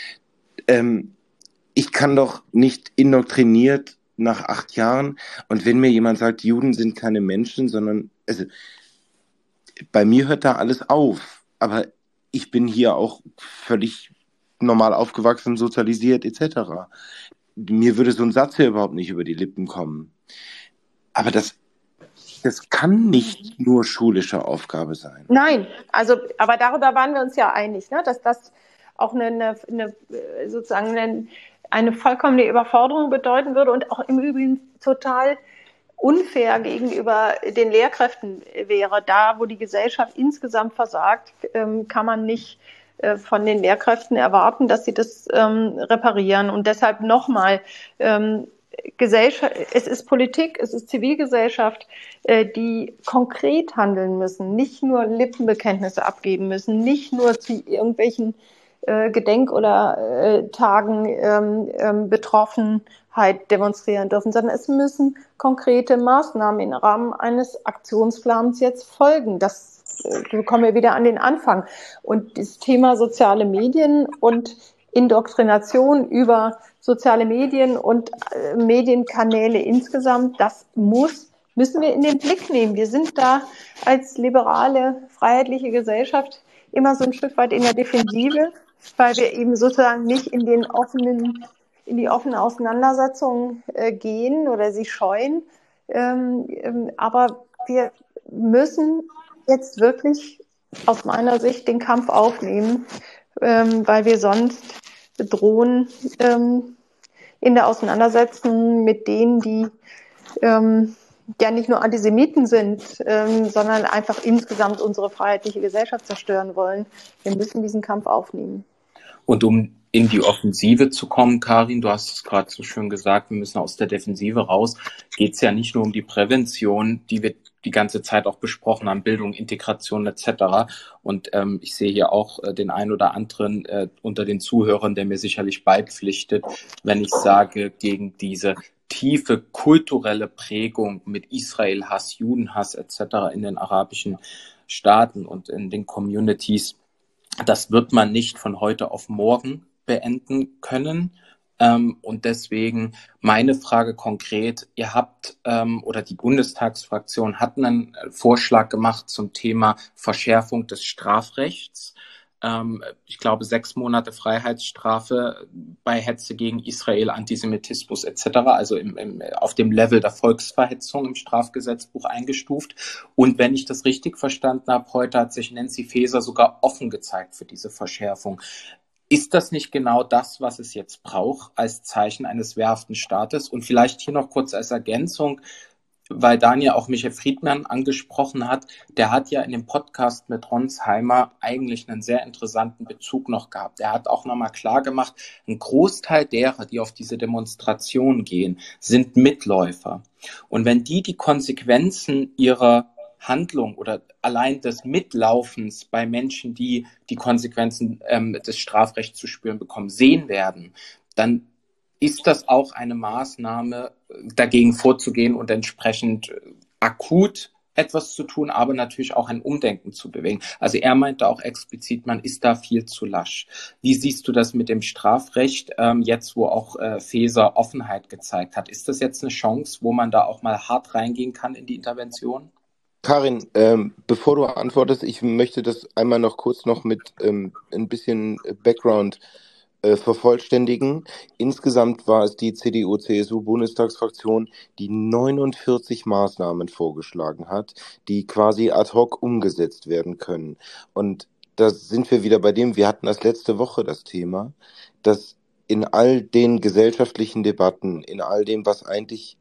Ich kann doch nicht indoktriniert nach 8 Jahren und wenn mir jemand sagt, Juden sind keine Menschen, sondern, also bei mir hört da alles auf, aber ich bin hier auch völlig normal aufgewachsen, sozialisiert etc. mir würde so ein Satz hier überhaupt nicht über die Lippen kommen. Aber das kann nicht nur schulische Aufgabe sein. Nein, also, aber darüber waren wir uns ja einig, ne? Dass das auch sozusagen eine vollkommene Überforderung bedeuten würde und auch im Übrigen total unfair gegenüber den Lehrkräften wäre. Da, wo die Gesellschaft insgesamt versagt, kann man nicht von den Lehrkräften erwarten, dass sie das reparieren. Und deshalb nochmal, es ist Politik, es ist Zivilgesellschaft, die konkret handeln müssen, nicht nur Lippenbekenntnisse abgeben müssen, nicht nur zu irgendwelchen Gedenk- oder Tagen Betroffenheit demonstrieren dürfen, sondern es müssen konkrete Maßnahmen im Rahmen eines Aktionsplans jetzt folgen. Das kommen wir wieder an den Anfang. Und das Thema soziale Medien und Indoktrination über soziale Medien und Medienkanäle insgesamt, das müssen wir in den Blick nehmen. Wir sind da als liberale, freiheitliche Gesellschaft immer so ein Stück weit in der Defensive, weil wir eben sozusagen nicht in die offene Auseinandersetzung gehen oder sie scheuen. Aber wir müssen jetzt wirklich aus meiner Sicht den Kampf aufnehmen, weil wir sonst drohen in der Auseinandersetzung mit denen, die ja nicht nur Antisemiten sind, sondern einfach insgesamt unsere freiheitliche Gesellschaft zerstören wollen. Wir müssen diesen Kampf aufnehmen. Und um in die Offensive zu kommen, Karin, du hast es gerade so schön gesagt, wir müssen aus der Defensive raus, geht es ja nicht nur um die Prävention, die wir die ganze Zeit auch besprochen haben, Bildung, Integration etc. Und ich sehe hier auch den einen oder anderen unter den Zuhörern, der mir sicherlich beipflichtet, wenn ich sage, gegen diese tiefe kulturelle Prägung mit Israel-Hass, Judenhass etc. in den arabischen Staaten und in den Communities, das wird man nicht von heute auf morgen beenden können. Und deswegen meine Frage konkret, ihr habt oder die Bundestagsfraktion hat einen Vorschlag gemacht zum Thema Verschärfung des Strafrechts. Ich glaube 6 Monate Freiheitsstrafe bei Hetze gegen Israel, Antisemitismus etc., also auf dem Level der Volksverhetzung im Strafgesetzbuch eingestuft. Und wenn ich das richtig verstanden habe, heute hat sich Nancy Faeser sogar offen gezeigt für diese Verschärfung. Ist das nicht genau das, was es jetzt braucht als Zeichen eines wehrhaften Staates? Und vielleicht hier noch kurz als Ergänzung, weil Daniel auch Michael Friedmann angesprochen hat, der hat ja in dem Podcast mit Ronsheimer eigentlich einen sehr interessanten Bezug noch gehabt. Er hat auch nochmal klar gemacht, ein Großteil derer, die auf diese Demonstration gehen, sind Mitläufer. Und wenn die Konsequenzen ihrer Handlung oder allein des Mitlaufens bei Menschen, die die Konsequenzen des Strafrechts zu spüren bekommen, sehen werden, dann ist das auch eine Maßnahme, dagegen vorzugehen und entsprechend akut etwas zu tun, aber natürlich auch ein Umdenken zu bewegen. Also er meinte auch explizit, man ist da viel zu lasch. Wie siehst du das mit dem Strafrecht, jetzt wo auch Faeser Offenheit gezeigt hat? Ist das jetzt eine Chance, wo man da auch mal hart reingehen kann in die Intervention? Karin, bevor du antwortest, ich möchte das einmal noch kurz mit ein bisschen Background vervollständigen. Insgesamt war es die CDU-CSU-Bundestagsfraktion, die 49 Maßnahmen vorgeschlagen hat, die quasi ad hoc umgesetzt werden können. Und da sind wir wieder bei dem, wir hatten das letzte Woche das Thema, dass in all den gesellschaftlichen Debatten, in all dem, was eigentlich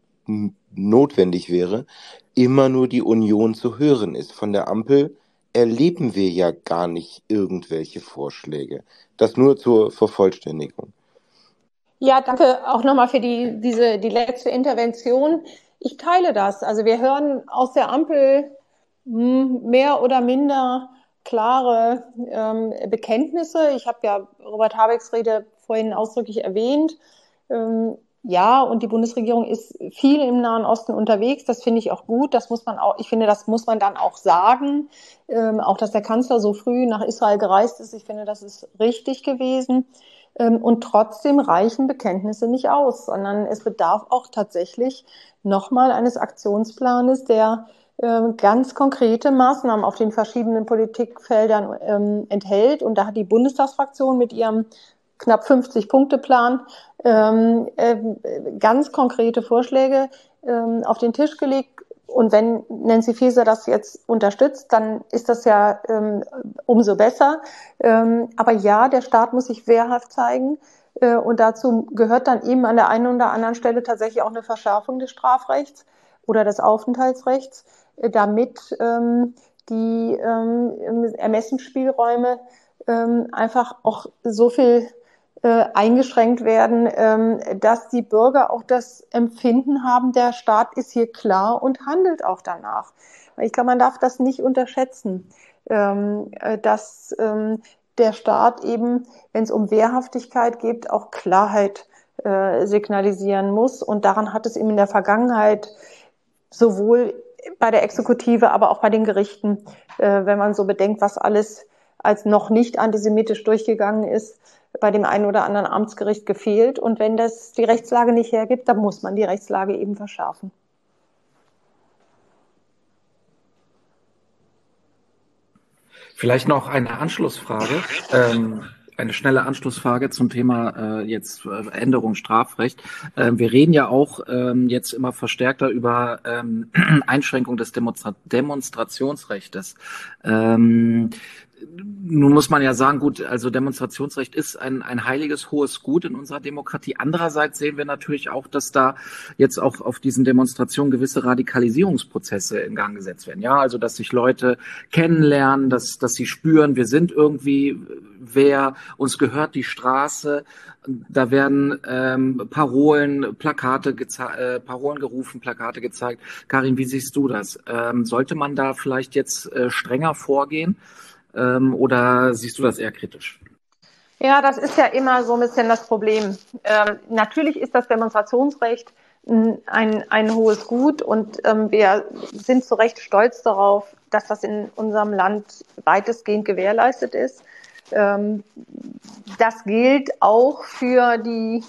notwendig wäre, immer nur die Union zu hören ist. Von der Ampel erleben wir ja gar nicht irgendwelche Vorschläge. Das nur zur Vervollständigung. Ja, danke auch nochmal für die letzte Intervention. Ich teile das. Also wir hören aus der Ampel mehr oder minder klare Bekenntnisse. Ich habe ja Robert Habecks Rede vorhin ausdrücklich erwähnt. Ja, und die Bundesregierung ist viel im Nahen Osten unterwegs. Das finde ich auch gut. Ich finde, das muss man dann auch sagen. Auch, dass der Kanzler so früh nach Israel gereist ist. Ich finde, das ist richtig gewesen. Und trotzdem reichen Bekenntnisse nicht aus, sondern es bedarf auch tatsächlich nochmal eines Aktionsplanes, der ganz konkrete Maßnahmen auf den verschiedenen Politikfeldern enthält. Und da hat die Bundestagsfraktion mit ihrem knapp 50-Punkte-Plan, ganz konkrete Vorschläge auf den Tisch gelegt. Und wenn Nancy Faeser das jetzt unterstützt, dann ist das ja umso besser. Aber ja, der Staat muss sich wehrhaft zeigen. Und dazu gehört dann eben an der einen oder anderen Stelle tatsächlich auch eine Verschärfung des Strafrechts oder des Aufenthaltsrechts, damit die Ermessensspielräume einfach auch so viel eingeschränkt werden, dass die Bürger auch das Empfinden haben, der Staat ist hier klar und handelt auch danach. Ich glaube, man darf das nicht unterschätzen, dass der Staat eben, wenn es um Wehrhaftigkeit geht, auch Klarheit signalisieren muss. Und daran hat es eben in der Vergangenheit sowohl bei der Exekutive, aber auch bei den Gerichten, wenn man so bedenkt, was alles als noch nicht antisemitisch durchgegangen ist, bei dem einen oder anderen Amtsgericht gefehlt. Und wenn das die Rechtslage nicht hergibt, dann muss man die Rechtslage eben verschärfen. Vielleicht noch eine Anschlussfrage, eine schnelle Anschlussfrage zum Thema jetzt Änderung Strafrecht. Wir reden ja auch jetzt immer verstärkter über Einschränkung des Demonstrationsrechtes. Nun muss man ja sagen, gut, also Demonstrationsrecht ist ein heiliges, hohes Gut in unserer Demokratie. Andererseits sehen wir natürlich auch, dass da jetzt auch auf diesen Demonstrationen gewisse Radikalisierungsprozesse in Gang gesetzt werden. Ja, also dass sich Leute kennenlernen, dass sie spüren, wir sind irgendwie wer, uns gehört die Straße. Da werden Parolen gerufen, Plakate gezeigt. Karin, wie siehst du das? Sollte man da vielleicht jetzt strenger vorgehen? Oder siehst du das eher kritisch? Ja, das ist ja immer so ein bisschen das Problem. Natürlich ist das Demonstrationsrecht ein hohes Gut und wir sind zu Recht stolz darauf, dass das in unserem Land weitestgehend gewährleistet ist. Das gilt auch für die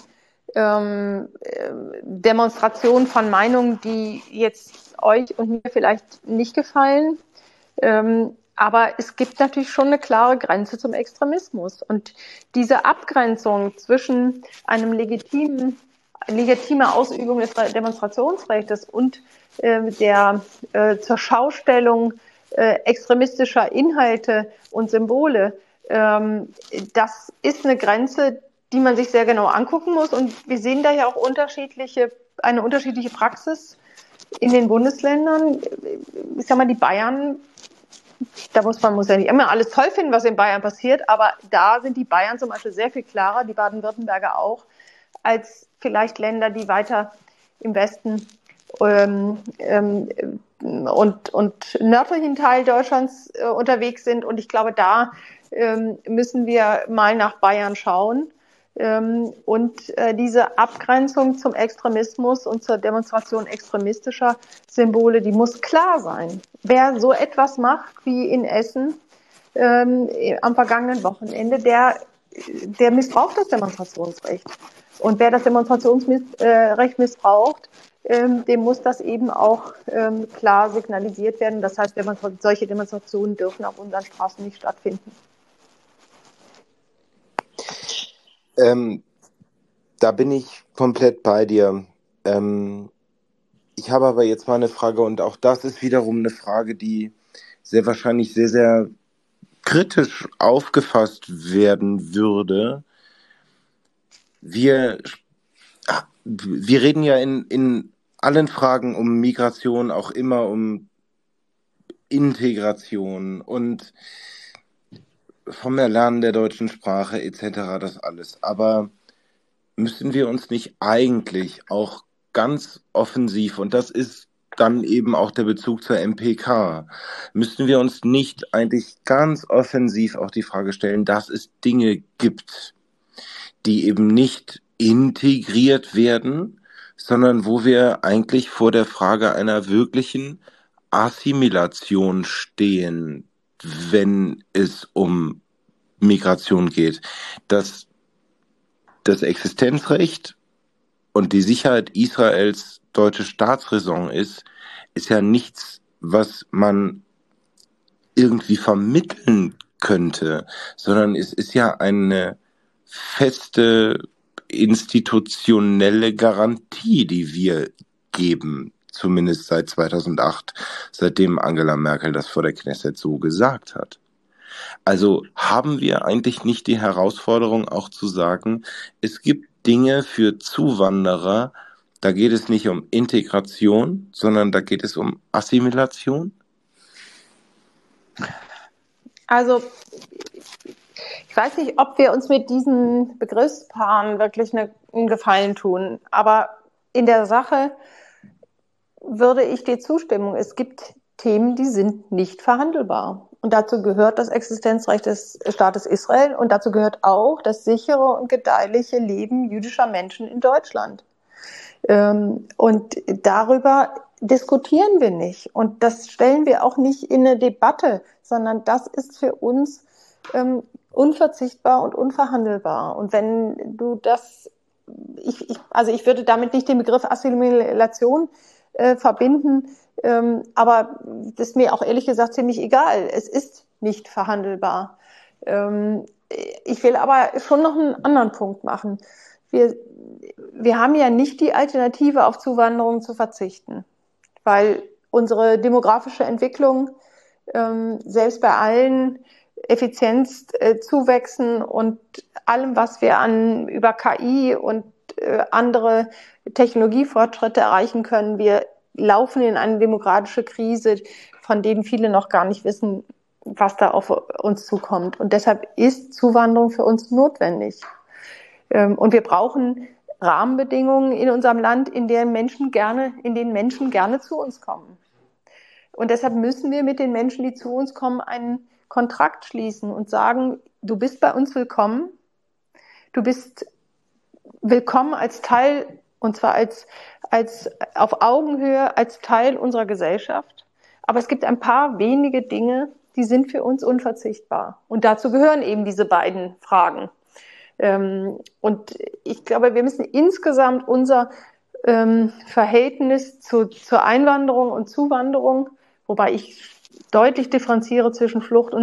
Demonstration von Meinungen, die jetzt euch und mir vielleicht nicht gefallen. Aber es gibt natürlich schon eine klare Grenze zum Extremismus. Und diese Abgrenzung zwischen einem legitime Ausübung des Demonstrationsrechts und der zur Schaustellung extremistischer Inhalte und Symbole, das ist eine Grenze, die man sich sehr genau angucken muss. Und wir sehen da ja auch eine unterschiedliche Praxis in den Bundesländern. Ich sag mal, die Bayern, muss ja nicht immer alles toll finden, was in Bayern passiert, aber da sind die Bayern zum Beispiel sehr viel klarer, die Baden-Württemberger auch, als vielleicht Länder, die weiter im Westen und nördlichen Teil Deutschlands unterwegs sind. Und ich glaube, da müssen wir mal nach Bayern schauen. Und diese Abgrenzung zum Extremismus und zur Demonstration extremistischer Symbole, die muss klar sein. Wer so etwas macht wie in Essen am vergangenen Wochenende, der missbraucht das Demonstrationsrecht. Und wer das Demonstrationsrecht missbraucht, dem muss das eben auch klar signalisiert werden. Das heißt, solche Demonstrationen dürfen auf unseren Straßen nicht stattfinden. Da bin ich komplett bei dir. Ich habe aber jetzt mal eine Frage und auch das ist wiederum eine Frage, die sehr wahrscheinlich sehr, sehr kritisch aufgefasst werden würde. Wir reden ja in allen Fragen um Migration auch immer um Integration und vom Erlernen der deutschen Sprache etc. das alles. Aber müssen wir uns nicht eigentlich auch ganz offensiv, und das ist dann eben auch der Bezug zur MPK, müssten wir uns nicht eigentlich ganz offensiv auch die Frage stellen, dass es Dinge gibt, die eben nicht integriert werden, sondern wo wir eigentlich vor der Frage einer wirklichen Assimilation stehen, wenn es um Migration geht. Das Existenzrecht und die Sicherheit Israels deutsche Staatsräson ist ja nichts, was man irgendwie vermitteln könnte, sondern es ist ja eine feste institutionelle Garantie, die wir geben, zumindest seit 2008, seitdem Angela Merkel das vor der Knesset so gesagt hat. Also haben wir eigentlich nicht die Herausforderung auch zu sagen, es gibt Dinge für Zuwanderer, da geht es nicht um Integration, sondern da geht es um Assimilation? Also ich weiß nicht, ob wir uns mit diesen Begriffspaaren wirklich einen Gefallen tun, aber in der Sache würde ich dir zustimmen. Es gibt Themen, die sind nicht verhandelbar. Und dazu gehört das Existenzrecht des Staates Israel und dazu gehört auch das sichere und gedeihliche Leben jüdischer Menschen in Deutschland. Und darüber diskutieren wir nicht. Und das stellen wir auch nicht in eine Debatte, sondern das ist für uns unverzichtbar und unverhandelbar. Und wenn du das, also ich würde damit nicht den Begriff Assimilation verbinden, aber das ist mir auch ehrlich gesagt ziemlich egal. Es ist nicht verhandelbar. Ich will aber schon noch einen anderen Punkt machen. Wir haben ja nicht die Alternative, auf Zuwanderung zu verzichten, weil unsere demografische Entwicklung selbst bei allen Effizienzzuwächsen und allem, was wir über KI und andere Technologiefortschritte erreichen können, wir laufen in eine demografische Krise, von denen viele noch gar nicht wissen, was da auf uns zukommt. Und deshalb ist Zuwanderung für uns notwendig. Und wir brauchen Rahmenbedingungen in unserem Land, in denen Menschen gerne zu uns kommen. Und deshalb müssen wir mit den Menschen, die zu uns kommen, einen Kontrakt schließen und sagen, du bist bei uns willkommen. Du bist willkommen als Teil, und zwar als auf Augenhöhe, als Teil unserer Gesellschaft. Aber es gibt ein paar wenige Dinge, die sind für uns unverzichtbar. Und dazu gehören eben diese beiden Fragen. Und ich glaube, wir müssen insgesamt unser Verhältnis zur Einwanderung und Zuwanderung, wobei ich deutlich differenziere zwischen Flucht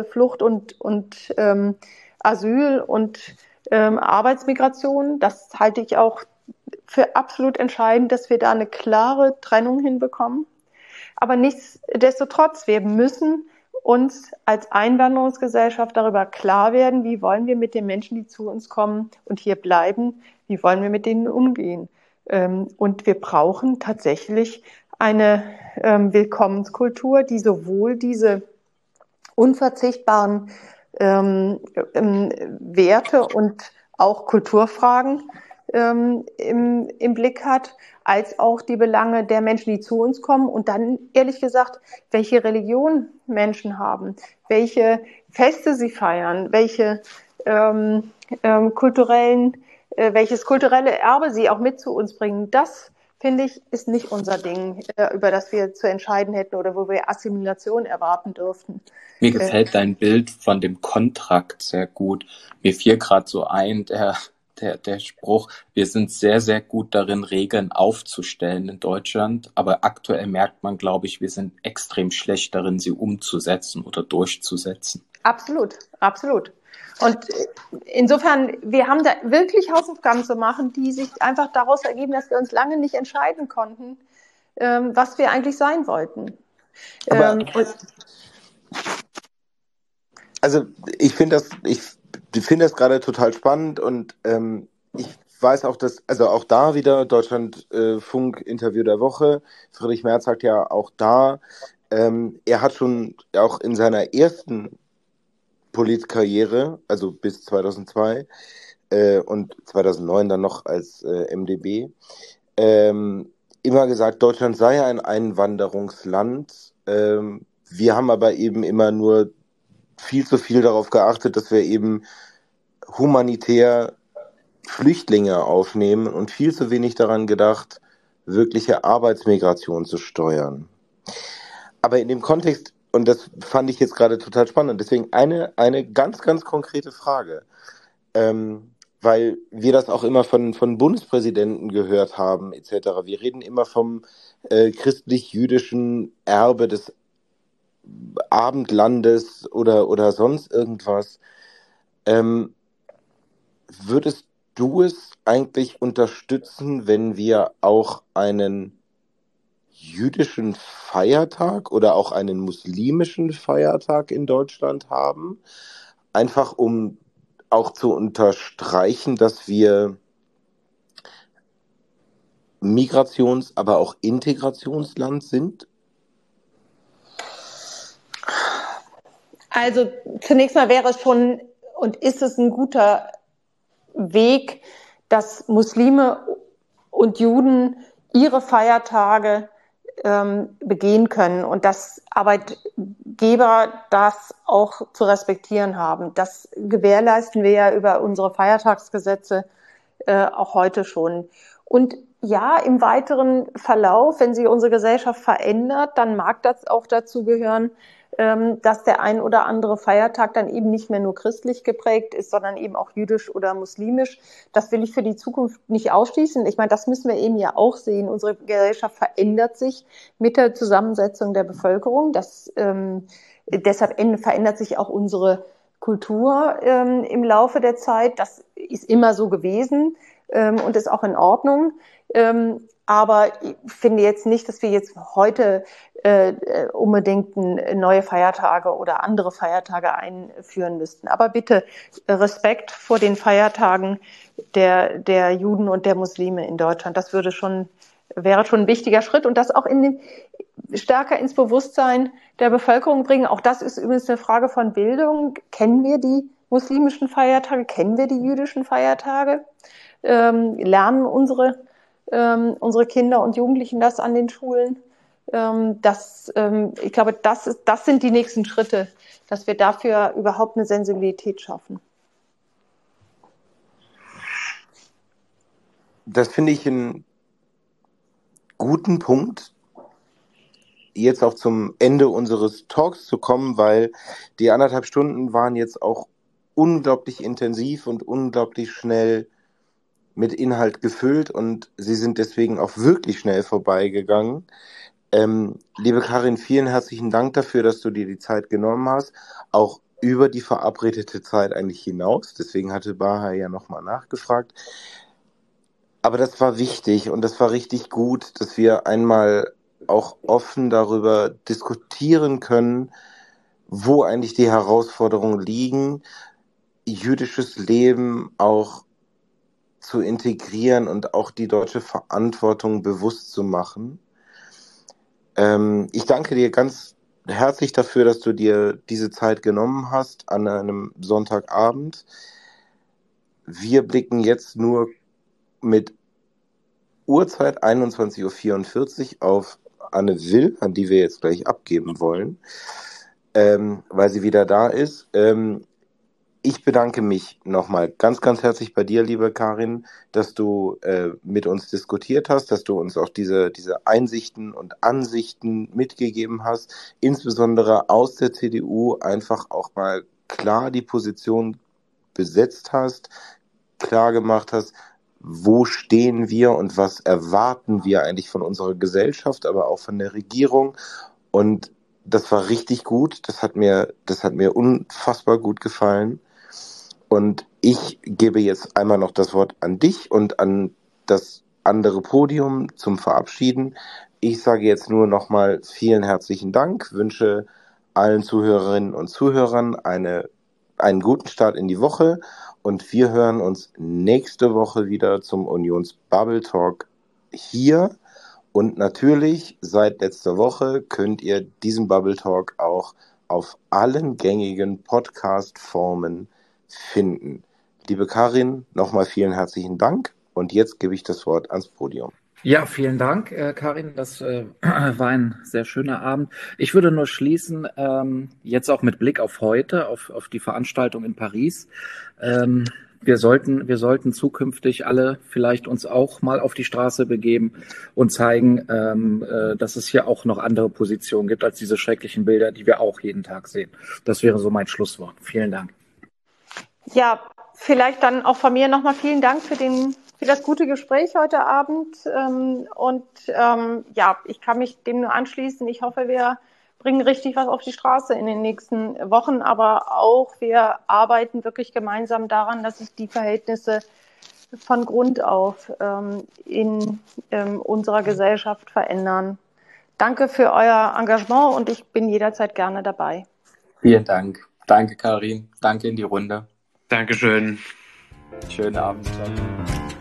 und Asyl und Arbeitsmigration. Das halte ich auch für absolut entscheidend, dass wir da eine klare Trennung hinbekommen. Aber nichtsdestotrotz, wir müssen uns als Einwanderungsgesellschaft darüber klar werden, wie wollen wir mit den Menschen, die zu uns kommen und hier bleiben, wie wollen wir mit denen umgehen. Und wir brauchen tatsächlich eine Willkommenskultur, die sowohl diese unverzichtbaren Werte und auch Kulturfragen im Blick hat, als auch die Belange der Menschen, die zu uns kommen und dann, ehrlich gesagt, welche Religion Menschen haben, welche Feste sie feiern, welches kulturelle Erbe sie auch mit zu uns bringen. Das, finde ich, ist nicht unser Ding, über das wir zu entscheiden hätten oder wo wir Assimilation erwarten dürften. Mir gefällt dein Bild von dem Kontrakt sehr gut. Mir fiel gerade so ein, der Spruch, wir sind sehr, sehr gut darin, Regeln aufzustellen in Deutschland, aber aktuell merkt man, glaube ich, wir sind extrem schlecht darin, sie umzusetzen oder durchzusetzen. Absolut, absolut. Und insofern, wir haben da wirklich Hausaufgaben zu machen, die sich einfach daraus ergeben, dass wir uns lange nicht entscheiden konnten, was wir eigentlich sein wollten. Also ich finde das gerade total spannend und ich weiß auch, dass, also auch da wieder Deutschlandfunk Interview der Woche, Friedrich Merz sagt ja auch da, er hat schon auch in seiner ersten Politkarriere, also bis 2002 und 2009 dann noch als MdB, immer gesagt, Deutschland sei ein Einwanderungsland. Wir haben aber eben immer nur viel zu viel darauf geachtet, dass wir eben humanitär Flüchtlinge aufnehmen und viel zu wenig daran gedacht, wirkliche Arbeitsmigration zu steuern. Aber in dem Kontext, und das fand ich jetzt gerade total spannend, deswegen eine ganz, ganz konkrete Frage, weil wir das auch immer von Bundespräsidenten gehört haben, etc. Wir reden immer vom christlich-jüdischen Erbe des Abendlandes oder sonst irgendwas. würdest du es eigentlich unterstützen, wenn wir auch einen jüdischen Feiertag oder auch einen muslimischen Feiertag in Deutschland haben? Einfach um auch zu unterstreichen, dass wir Migrations-, aber auch Integrationsland sind? Also zunächst mal wäre es schon und ist es ein guter Weg, dass Muslime und Juden ihre Feiertage begehen können und dass Arbeitgeber das auch zu respektieren haben. Das gewährleisten wir ja über unsere Feiertagsgesetze auch heute schon. Und ja, im weiteren Verlauf, wenn sich unsere Gesellschaft verändert, dann mag das auch dazu gehören, dass der ein oder andere Feiertag dann eben nicht mehr nur christlich geprägt ist, sondern eben auch jüdisch oder muslimisch. Das will ich für die Zukunft nicht ausschließen. Ich meine, das müssen wir eben ja auch sehen. Unsere Gesellschaft verändert sich mit der Zusammensetzung der Bevölkerung. Deshalb verändert sich auch unsere Kultur im Laufe der Zeit. Das ist immer so gewesen und ist auch in Ordnung. Aber ich finde jetzt nicht, dass wir jetzt heute unbedingt neue Feiertage oder andere Feiertage einführen müssten. Aber bitte Respekt vor den Feiertagen der Juden und der Muslime in Deutschland. Das wäre schon ein wichtiger Schritt und das auch stärker ins Bewusstsein der Bevölkerung bringen. Auch das ist übrigens eine Frage von Bildung. Kennen wir die muslimischen Feiertage? Kennen wir die jüdischen Feiertage? Lernen unsere Kinder und Jugendlichen das an den Schulen? Ich glaube, das sind die nächsten Schritte, dass wir dafür überhaupt eine Sensibilität schaffen. Das finde ich einen guten Punkt, jetzt auch zum Ende unseres Talks zu kommen, weil die 1,5 Stunden waren jetzt auch unglaublich intensiv und unglaublich schnell mit Inhalt gefüllt und sie sind deswegen auch wirklich schnell vorbeigegangen. Liebe Karin, vielen herzlichen Dank dafür, dass du dir die Zeit genommen hast, auch über die verabredete Zeit eigentlich hinaus. Deswegen hatte Baha ja nochmal nachgefragt. Aber das war wichtig und das war richtig gut, dass wir einmal auch offen darüber diskutieren können, wo eigentlich die Herausforderungen liegen, jüdisches Leben auch zu integrieren und auch die deutsche Verantwortung bewusst zu machen. Ich danke dir ganz herzlich dafür, dass du dir diese Zeit genommen hast an einem Sonntagabend. Wir blicken jetzt nur mit Uhrzeit 21:44 Uhr auf Anne Will, an die wir jetzt gleich abgeben wollen, weil sie wieder da ist. Ich bedanke mich nochmal ganz, ganz herzlich bei dir, liebe Karin, dass du mit uns diskutiert hast, dass du uns auch diese Einsichten und Ansichten mitgegeben hast, insbesondere aus der CDU einfach auch mal klar die Position besetzt hast, klar gemacht hast, wo stehen wir und was erwarten wir eigentlich von unserer Gesellschaft, aber auch von der Regierung. Und das war richtig gut, das hat mir unfassbar gut gefallen. Und ich gebe jetzt einmal noch das Wort an dich und an das andere Podium zum Verabschieden. Ich sage jetzt nur nochmal vielen herzlichen Dank, wünsche allen Zuhörerinnen und Zuhörern einen guten Start in die Woche und wir hören uns nächste Woche wieder zum Unions Bubble Talk hier. Und natürlich, seit letzter Woche könnt ihr diesen Bubble Talk auch auf allen gängigen Podcast-Formen finden. Liebe Karin, nochmal vielen herzlichen Dank und jetzt gebe ich das Wort ans Podium. Ja, vielen Dank, Karin. Das war ein sehr schöner Abend. Ich würde nur schließen, jetzt auch mit Blick auf heute, auf die Veranstaltung in Paris. Wir sollten zukünftig alle vielleicht uns auch mal auf die Straße begeben und zeigen, dass es hier auch noch andere Positionen gibt als diese schrecklichen Bilder, die wir auch jeden Tag sehen. Das wäre so mein Schlusswort. Vielen Dank. Ja, vielleicht dann auch von mir nochmal vielen Dank für das gute Gespräch heute Abend. Ja, ich kann mich dem nur anschließen. Ich hoffe, wir bringen richtig was auf die Straße in den nächsten Wochen, aber auch wir arbeiten wirklich gemeinsam daran, dass sich die Verhältnisse von Grund auf in unserer Gesellschaft verändern. Danke für euer Engagement und ich bin jederzeit gerne dabei. Vielen Dank. Danke, Karin. Danke in die Runde. Dankeschön. Schönen Abend. Ciao.